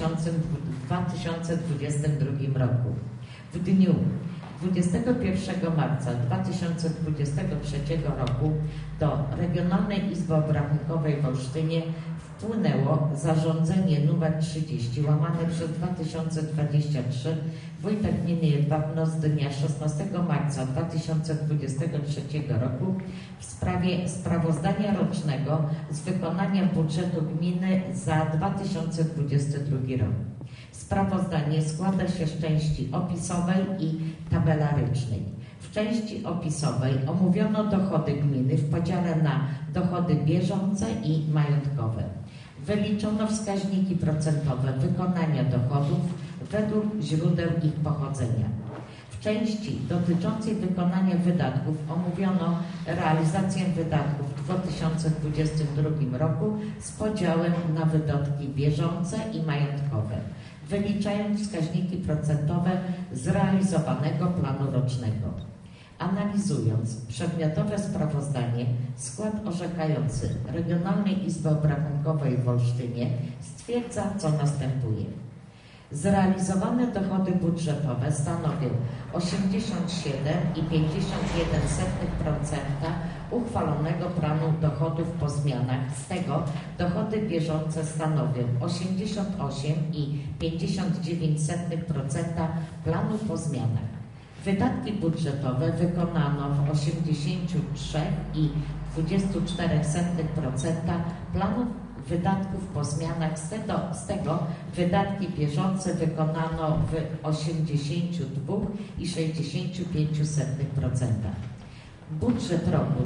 2022 roku. W dniu 21 marca 2023 roku do Regionalnej Izby Obrachunkowej w Olsztynie wpłynęło zarządzenie nr 30 łamane przez 2023 wójta gminy Jedwabno z dnia 16 marca 2023 roku w sprawie sprawozdania rocznego z wykonania budżetu gminy za 2022 rok. Sprawozdanie składa się z części opisowej i tabelarycznej. W części opisowej omówiono dochody gminy w podziale na dochody bieżące i majątkowe. Wyliczono wskaźniki procentowe wykonania dochodów według źródeł ich pochodzenia. W części dotyczącej wykonania wydatków omówiono realizację wydatków w 2022 roku z podziałem na wydatki bieżące i majątkowe, wyliczając wskaźniki procentowe zrealizowanego planu rocznego. Analizując przedmiotowe sprawozdanie, skład orzekający Regionalnej Izby Obrachunkowej w Olsztynie stwierdza, co następuje. Zrealizowane dochody budżetowe stanowią 87,51% uchwalonego planu dochodów po zmianach. Z tego dochody bieżące stanowią 88,59% planu po zmianach. Wydatki budżetowe wykonano w 83,24% planu wydatków po zmianach. Z tego wydatki bieżące wykonano w 82,65%. Budżet roku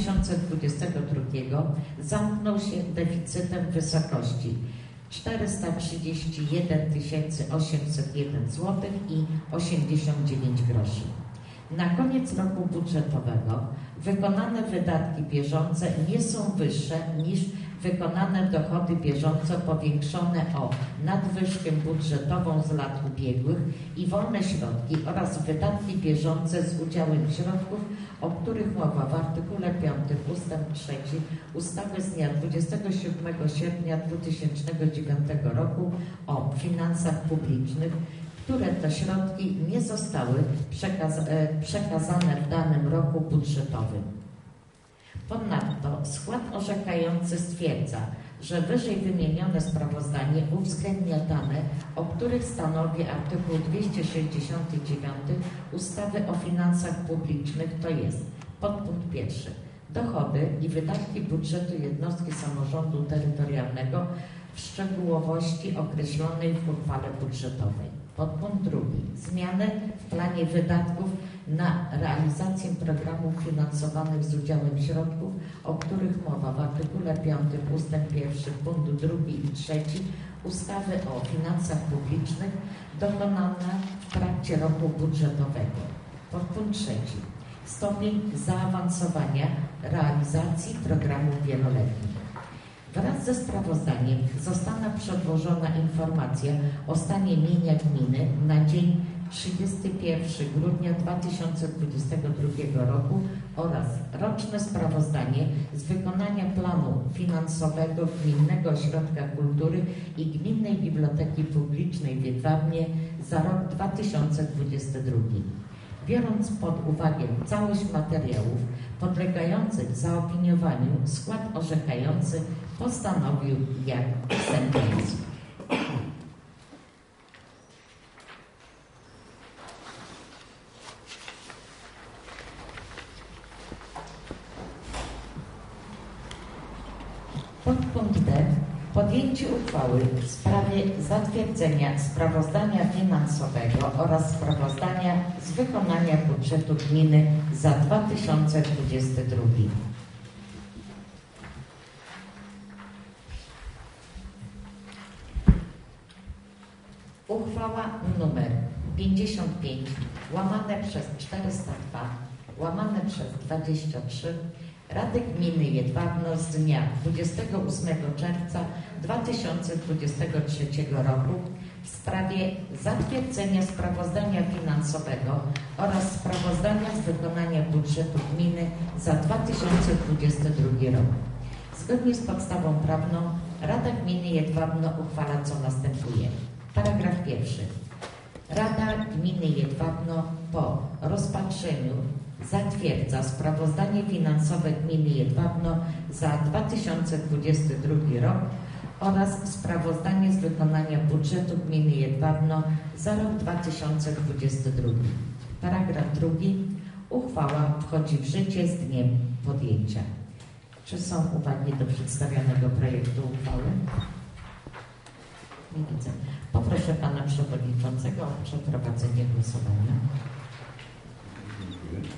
2022 zamknął się deficytem w wysokości 431 801 zł i 89 groszy. Na koniec roku budżetowego wykonane wydatki bieżące nie są wyższe niż wykonane dochody bieżące powiększone o nadwyżkę budżetową z lat ubiegłych i wolne środki oraz wydatki bieżące z udziałem środków, o których mowa w artykule 5 ustęp 3 ustawy z dnia 27 sierpnia 2009 roku o finansach publicznych, które to środki nie zostały przekazane w danym roku budżetowym. Ponadto skład orzekający stwierdza, że wyżej wymienione sprawozdanie uwzględnia dane, o których stanowi artykuł 269 ustawy o finansach publicznych, to jest podpunkt 1. Dochody i wydatki budżetu jednostki samorządu terytorialnego w szczegółowości określonej w uchwale budżetowej. Podpunkt 2. Zmiany w planie wydatków na realizację programów finansowanych z udziałem środków, o których mowa w artykule 5 ust. 1 punkt 2 i 3 ustawy o finansach publicznych dokonane w trakcie roku budżetowego. Podpunkt 3. Stopień zaawansowania realizacji programów wieloletnich. Wraz ze sprawozdaniem została przedłożona informacja o stanie mienia gminy na dzień 31 grudnia 2022 roku oraz roczne sprawozdanie z wykonania planu finansowego Gminnego Ośrodka Kultury i Gminnej Biblioteki Publicznej w Jedwabnie za rok 2022. Biorąc pod uwagę całość materiałów podlegających zaopiniowaniu, skład orzekający postanowił jak następująco. Podpunkt D. Podjęcie uchwały w sprawie zatwierdzenia sprawozdania finansowego oraz sprawozdania z wykonania budżetu gminy za 2022. Uchwała nr 55 łamane przez 402 łamane przez 23 Rady Gminy Jedwabno z dnia 28 czerwca 2023 roku w sprawie zatwierdzenia sprawozdania finansowego oraz sprawozdania z wykonania budżetu gminy za 2022 rok. Zgodnie z podstawą prawną Rada Gminy Jedwabno uchwala co następuje. Paragraf 1. Rada Gminy Jedwabno po rozpatrzeniu zatwierdza sprawozdanie finansowe Gminy Jedwabno za 2022 rok oraz sprawozdanie z wykonania budżetu Gminy Jedwabno za rok 2022. Paragraf 2. Uchwała wchodzi w życie z dniem podjęcia. Czy są uwagi do przedstawionego projektu uchwały? Nie widzę. Poproszę Pana Przewodniczącego o przeprowadzenie głosowania. Dziękuję.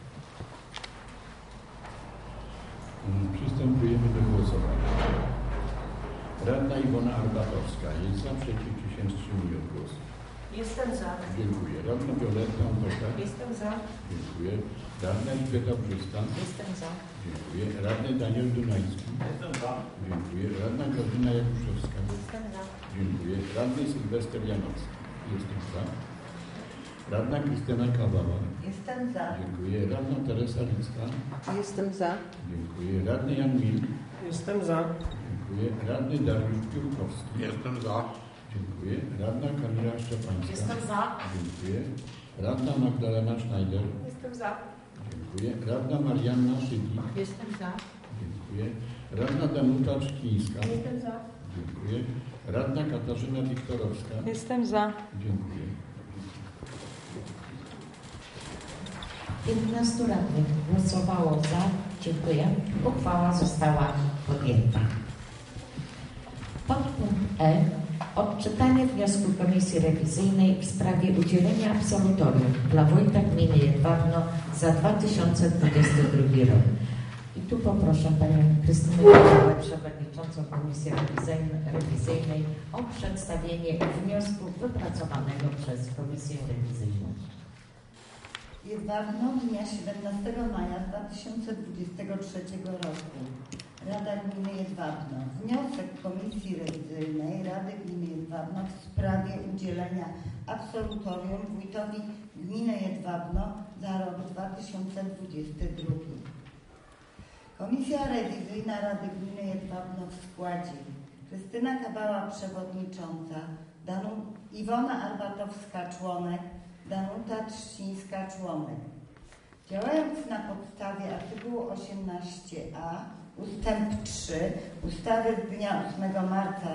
Przystępujemy do głosowania. Radna Iwona Arbatowska jest za, przeciw, czy się wstrzymuje od głosu? Jestem za. Dziękuję. Radna Violetta Antoka? Jestem za. Dziękuję. Radna Elżbieta Brzyska? Jestem za. Dziękuję. Radny Daniel Dunajski? Jestem za. Dziękuję. Radna Grażyna Jakuszewska? Jestem za. Dziękuję. Radny Sylwester Janowski? Jestem za. Radna Krystyna Kawała? Jestem za. Dziękuję. Radna Teresa Licka? Jestem za. Dziękuję. Radny Jan Milk? Jestem za. Dziękuję. Radny Dariusz Piłkowski? Jestem za. Dziękuję. Radna Kamila Szczepańska? Jestem za. Dziękuję. Radna Magdalena Schneider? Jestem za. Dziękuję. Radna Marianna Szydlik? Jestem za. Dziękuję. Radna Danuta Czkińska? Jestem za. Dziękuję. Radna Katarzyna Wiktorowska? Jestem za. Dziękuję. 15 radnych głosowało za. Dziękuję. Uchwała została podjęta. Podpunkt E. Odczytanie wniosku Komisji Rewizyjnej w sprawie udzielenia absolutorium dla wójta gminy Jedwabno za 2022 rok. I tu poproszę Panią Krystynę Kowalę, Przewodniczącą Komisji Rewizyjnej o przedstawienie wniosku wypracowanego przez Komisję Rewizyjną. Jedwabno dnia 17 maja 2023 roku. Rada Gminy Jedwabno. Wniosek Komisji Rewizyjnej Rady Gminy Jedwabno w sprawie udzielenia absolutorium wójtowi Gminy Jedwabno za rok 2022. Komisja Rewizyjna Rady Gminy Jedwabno w składzie Krystyna Kawała przewodnicząca, Iwona Arbatowska członek, Danuta Trzcińska członek. Działając na podstawie artykułu 18a ustęp 3 ustawy z dnia 8 marca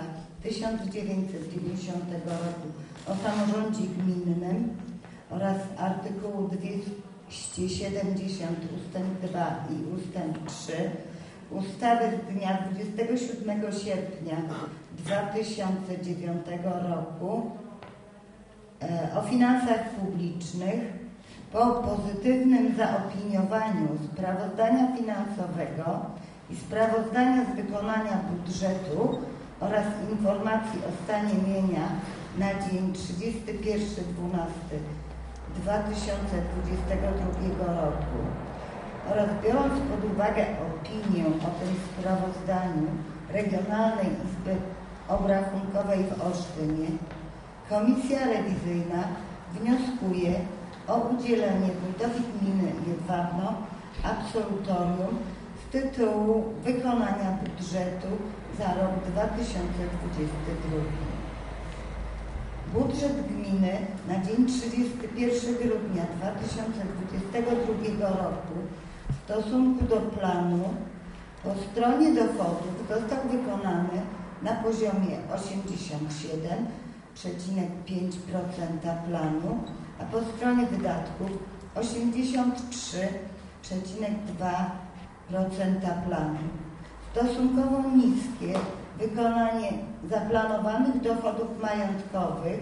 1990 roku o samorządzie gminnym oraz artykułu 270 ustęp 2 i ustęp 3 ustawy z dnia 27 sierpnia 2009 roku o finansach publicznych po pozytywnym zaopiniowaniu sprawozdania finansowego i sprawozdania z wykonania budżetu oraz informacji o stanie mienia na dzień 31.12.2022 roku oraz biorąc pod uwagę opinię o tym sprawozdaniu Regionalnej Izby Obrachunkowej w Olsztynie, Komisja Rewizyjna wnioskuje o udzielenie wójtowi gminy Jedwabno absolutorium z tytułu wykonania budżetu za rok 2022. Budżet gminy na dzień 31 grudnia 2022 roku w stosunku do planu po stronie dochodów został wykonany na poziomie 87,5% planu, a po stronie wydatków 83,2% planu. Stosunkowo niskie wykonanie zaplanowanych dochodów majątkowych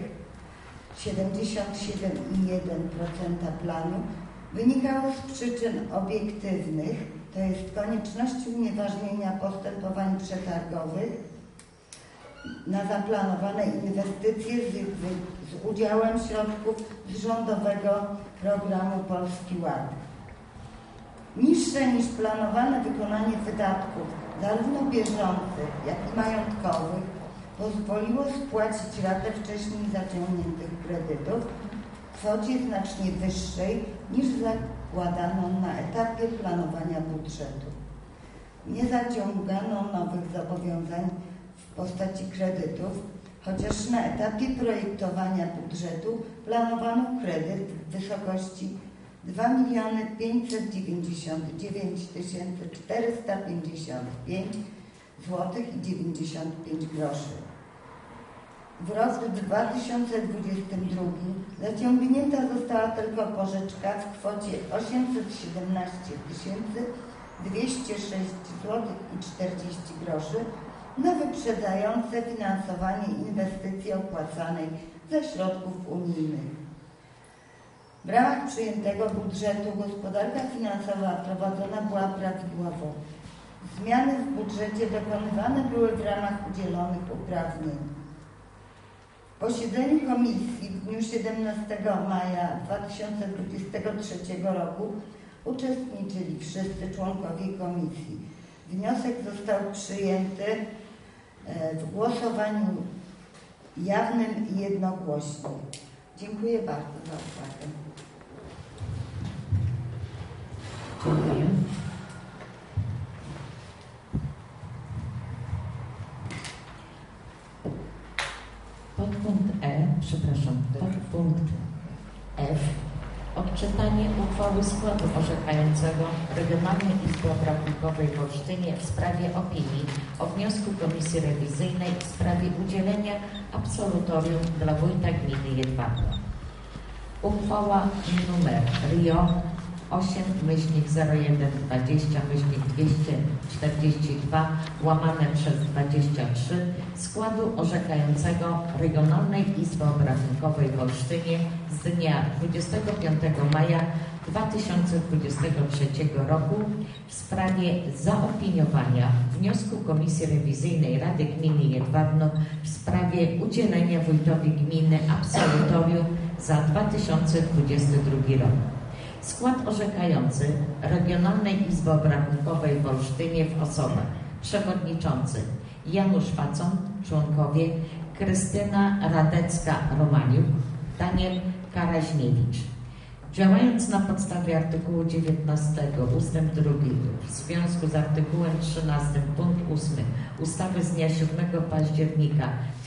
77,1% planu wynikało z przyczyn obiektywnych, to jest konieczności unieważnienia postępowań przetargowych na zaplanowane inwestycje z udziałem środków z rządowego programu Polski Ład. Niższe niż planowane wykonanie wydatków, zarówno bieżących, jak i majątkowych, pozwoliło spłacić ratę wcześniej zaciągniętych kredytów w kwocie znacznie wyższej niż zakładano na etapie planowania budżetu. Nie zaciągano nowych zobowiązań w postaci kredytów, chociaż na etapie projektowania budżetu planowano kredyt w wysokości 2 599 455 zł i 95 groszy. W roku 2022 zaciągnięta została tylko pożyczka w kwocie 817 206 zł i 40 groszy na wyprzedzające finansowanie inwestycji opłacanej ze środków unijnych. W ramach przyjętego budżetu gospodarka finansowa prowadzona była prawidłowo. Zmiany w budżecie dokonywane były w ramach udzielonych uprawnień. W posiedzeniu komisji w dniu 17 maja 2023 roku uczestniczyli wszyscy członkowie komisji. Wniosek został przyjęty w głosowaniu jawnym i jednogłośnie. Dziękuję bardzo za uwagę. Dziękuję. Podpunkt F. Odczytanie uchwały składu orzekającego Regionalnej Izby Obrachunkowej w Olsztynie w sprawie opinii o wniosku Komisji Rewizyjnej w sprawie udzielenia absolutorium dla wójta gminy Jedwabno. Uchwała numer RIO 8-01-20-242/23 składu orzekającego Regionalnej Izby Obrachunkowej w Olsztynie z dnia 25 maja 2023 roku w sprawie zaopiniowania wniosku Komisji Rewizyjnej Rady Gminy Jedwabno w sprawie udzielenia wójtowi gminy absolutorium za 2022 rok. Skład orzekający Regionalnej Izby Obrachunkowej w Olsztynie w osobach przewodniczący Janusz Wacon, członkowie Krystyna Radecka-Romaniuk, Daniel Karaźniewicz. Działając na podstawie artykułu 19 ust. 2 w związku z artykułem 13 punkt 8 ustawy z dnia 7 października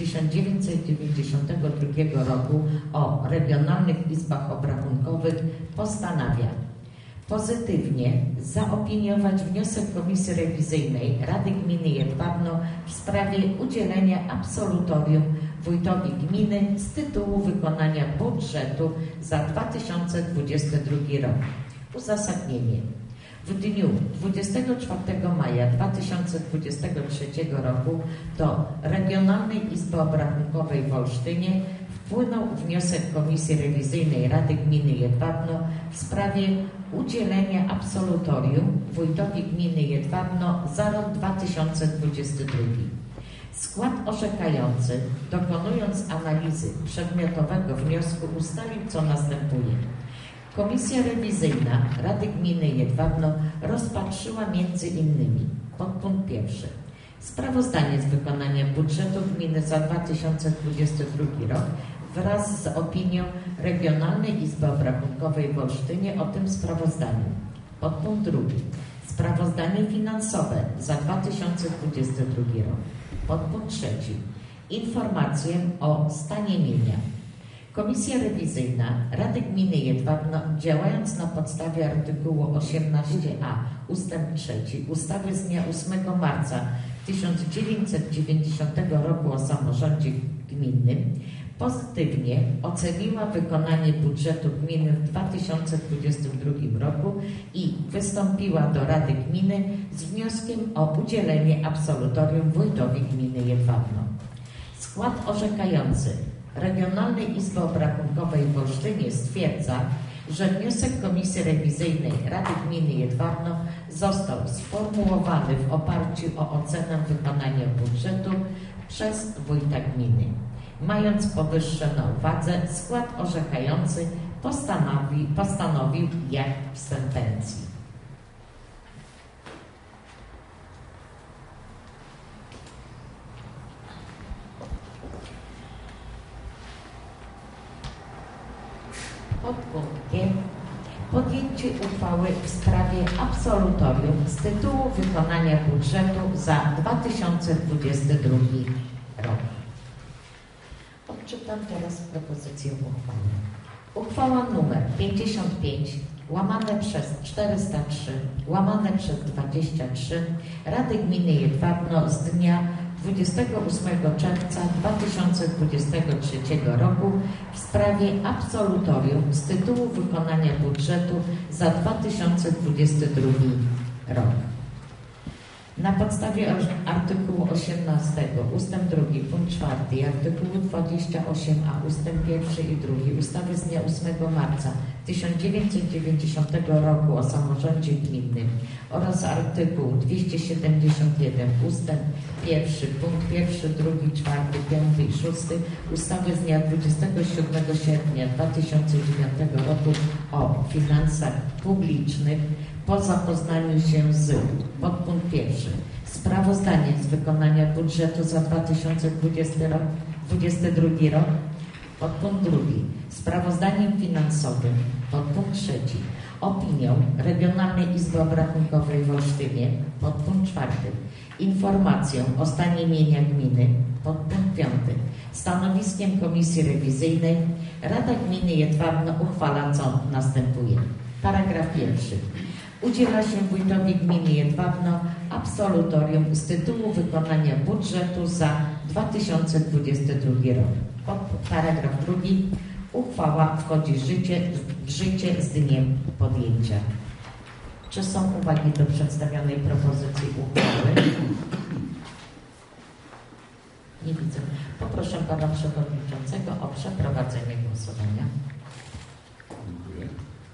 1992 roku o regionalnych izbach obrachunkowych postanawia pozytywnie zaopiniować wniosek Komisji Rewizyjnej Rady Gminy Jedwabno w sprawie udzielenia absolutorium wójtowi gminy z tytułu wykonania budżetu za 2022 rok Uzasadnienie. W dniu 24 maja 2023 roku do Regionalnej Izby Obrachunkowej w Olsztynie wpłynął wniosek Komisji Rewizyjnej Rady Gminy Jedwabno w sprawie udzielenia absolutorium wójtowi gminy Jedwabno za rok 2022. Skład orzekający, dokonując analizy przedmiotowego wniosku, ustalił, co następuje. Komisja Rewizyjna Rady Gminy Jedwabno rozpatrzyła m.in. podpunkt 1. Sprawozdanie z wykonania budżetu gminy za 2022 rok wraz z opinią Regionalnej Izby Obrachunkowej w Olsztynie o tym sprawozdaniu. Podpunkt 2. Sprawozdanie finansowe za 2022 rok. Podpunkt 3. Informację o stanie mienia. Komisja Rewizyjna Rady Gminy Jedwabno, działając na podstawie artykułu 18a ust. 3 ustawy z dnia 8 marca 1990 roku o samorządzie gminnym, pozytywnie oceniła wykonanie budżetu gminy w 2022 roku i wystąpiła do Rady Gminy z wnioskiem o udzielenie absolutorium wójtowi gminy Jedwabno. Skład orzekający Regionalnej Izby Obrachunkowej w Olsztynie stwierdza, że wniosek Komisji Rewizyjnej Rady Gminy Jedwabno został sformułowany w oparciu o ocenę wykonania budżetu przez wójta gminy. Mając powyższe na uwadze, skład orzekający postanowił jak w sentencji. Podpunkt podjęcie uchwały w sprawie absolutorium z tytułu wykonania budżetu za 2022 rok. Odczytam teraz propozycję uchwały. Uchwała nr 55/403/23 Rady Gminy Jedwabno z dnia 28 czerwca 2023 roku w sprawie absolutorium z tytułu wykonania budżetu za 2022 rok. Na podstawie artykułu 18 ust. 2 punkt 4 i artykułu 28a ust. 1 i 2 ustawy z dnia 8 marca 1990 roku o samorządzie gminnym oraz artykuł 271 ust. 1 punkt 1, 2, 4, 5 i 6 ustawy z dnia 27 sierpnia 2009 roku o finansach publicznych po zapoznaniu się z podpunkt 1. Sprawozdanie z wykonania budżetu za 2022 rok. Podpunkt 2. Sprawozdaniem finansowym. Podpunkt 3. Opinią Regionalnej Izby Obrachunkowej w Olsztynie. Podpunkt 4. Informacją o stanie mienia gminy. Podpunkt 5. Stanowiskiem Komisji Rewizyjnej Rada Gminy Jedwabno uchwala, co następuje. Paragraf 1. Udziela się wójtowi gminy Jedwabno absolutorium z tytułu wykonania budżetu za 2022 rok. Paragraf 2. Uchwała wchodzi w życie z dniem podjęcia. Czy są uwagi do przedstawionej propozycji uchwały? Nie widzę. Poproszę pana przewodniczącego o przeprowadzenie głosowania. Dziękuję.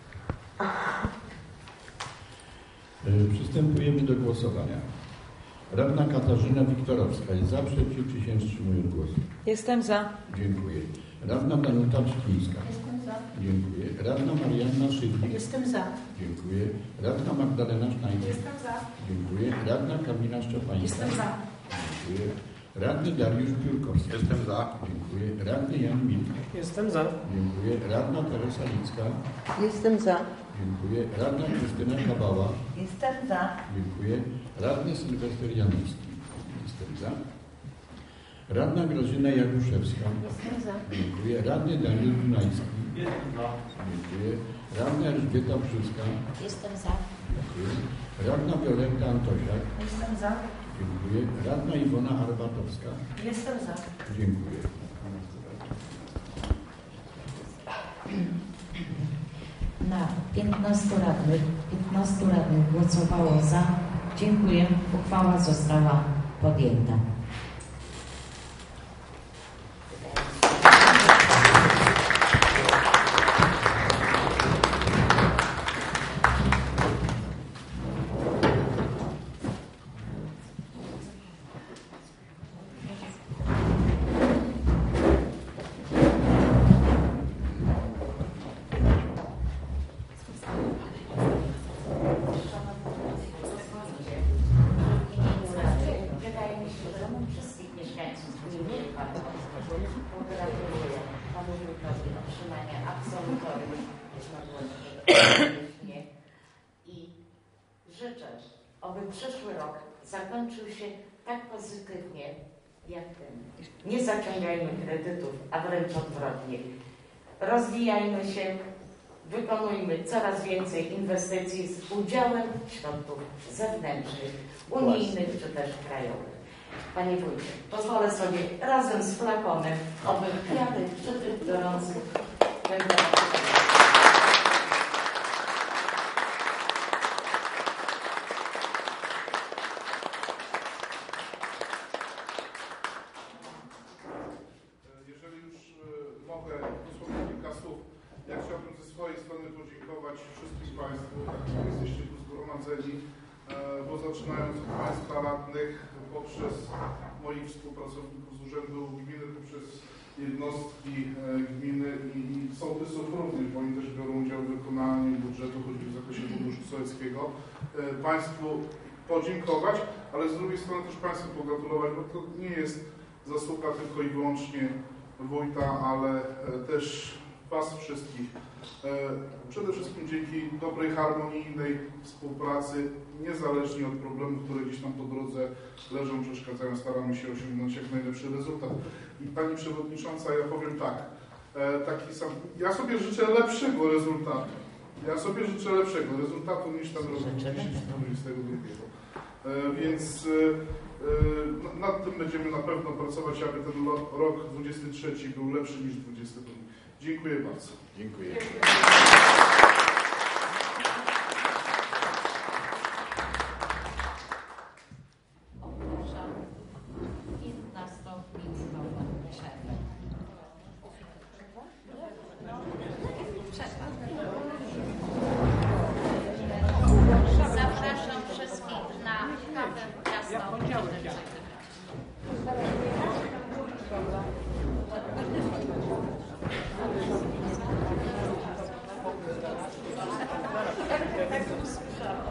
Przystępujemy do głosowania. Radna Katarzyna Wiktorowska jest za, przeciw, czy się wstrzymują głosy? Jestem za. Dziękuję. Radna Danuta Czpińska. Jestem za. Dziękuję. Radna Marianna Szydlik. Jestem za. Dziękuję. Radna Magdalena Sznajder. Jestem za. Dziękuję. Radna Kamila Szczepańska. Jestem za. Dziękuję. Radny Dariusz Piórkowski. Jestem za. Dziękuję. Radny Jan Milk. Jestem za. Dziękuję. Radna Teresa Licka. Jestem za. Dziękuję. Radna Krystyna Kabała. Jestem za. Dziękuję. Radny Sylwester Janowski. Jestem za. Radna Grażyna Jakuszewska. Jestem za. Dziękuję. Radny Daniel Dunajski. Jestem za. Dziękuję. Radna Elżbieta Brzyska. Jestem za. Dziękuję. Radna Wioletta Antosiak. Jestem za. Dziękuję. Radna Iwona Arbatowska. Jestem za. Dziękuję. na 15 radnych. 15 radnych głosowało za. Dziękuję. Uchwała została podjęta. Wydaje mi się, że wszystkich mieszkańców gminy pogratuluję panu wójtowi otrzymania absolutorium i życzę, aby przyszły rok zakończył się tak pozytywnie jak ten. Nie zaciągajmy kredytów, a wręcz odwrotnie. Rozwijajmy się, wykonujmy coraz więcej inwestycji z udziałem środków zewnętrznych, unijnych czy też krajowych. Panie wójcie, pozwolę sobie razem z flakonem, oby kwiaty przy tych gorących temperaturach. Jeżeli już mogę dosłownie kilka słów, ja chciałbym ze swojej strony podziękować wszystkim Państwu, którzy jesteście tu zgromadzeni, bo zaczynając od Państwa radnych, poprzez moich współpracowników z Urzędu Gminy, poprzez jednostki gminy i sołtysów również, bo oni też biorą udział w wykonaniu budżetu, choćby w zakresie Funduszu Sołeckiego, Państwu podziękować, ale z drugiej strony też Państwu pogratulować, bo to nie jest zasługa tylko i wyłącznie wójta, ale też Was wszystkich. Przede wszystkim dzięki dobrej, harmonijnej współpracy, niezależnie od problemów, które gdzieś tam po drodze leżą, przeszkadzają, staramy się osiągnąć jak najlepszy rezultat. I Pani Przewodnicząca, ja powiem tak, ja sobie życzę lepszego rezultatu. Niż ten rok 2022. Więc nad tym będziemy na pewno pracować, aby ten rok 2023 był lepszy niż 2022. Dziękuję bardzo. Dziękuję. Ogłaszam 15-minutową przerwę. Zapraszam wszystkich na kawę miasta. Tak,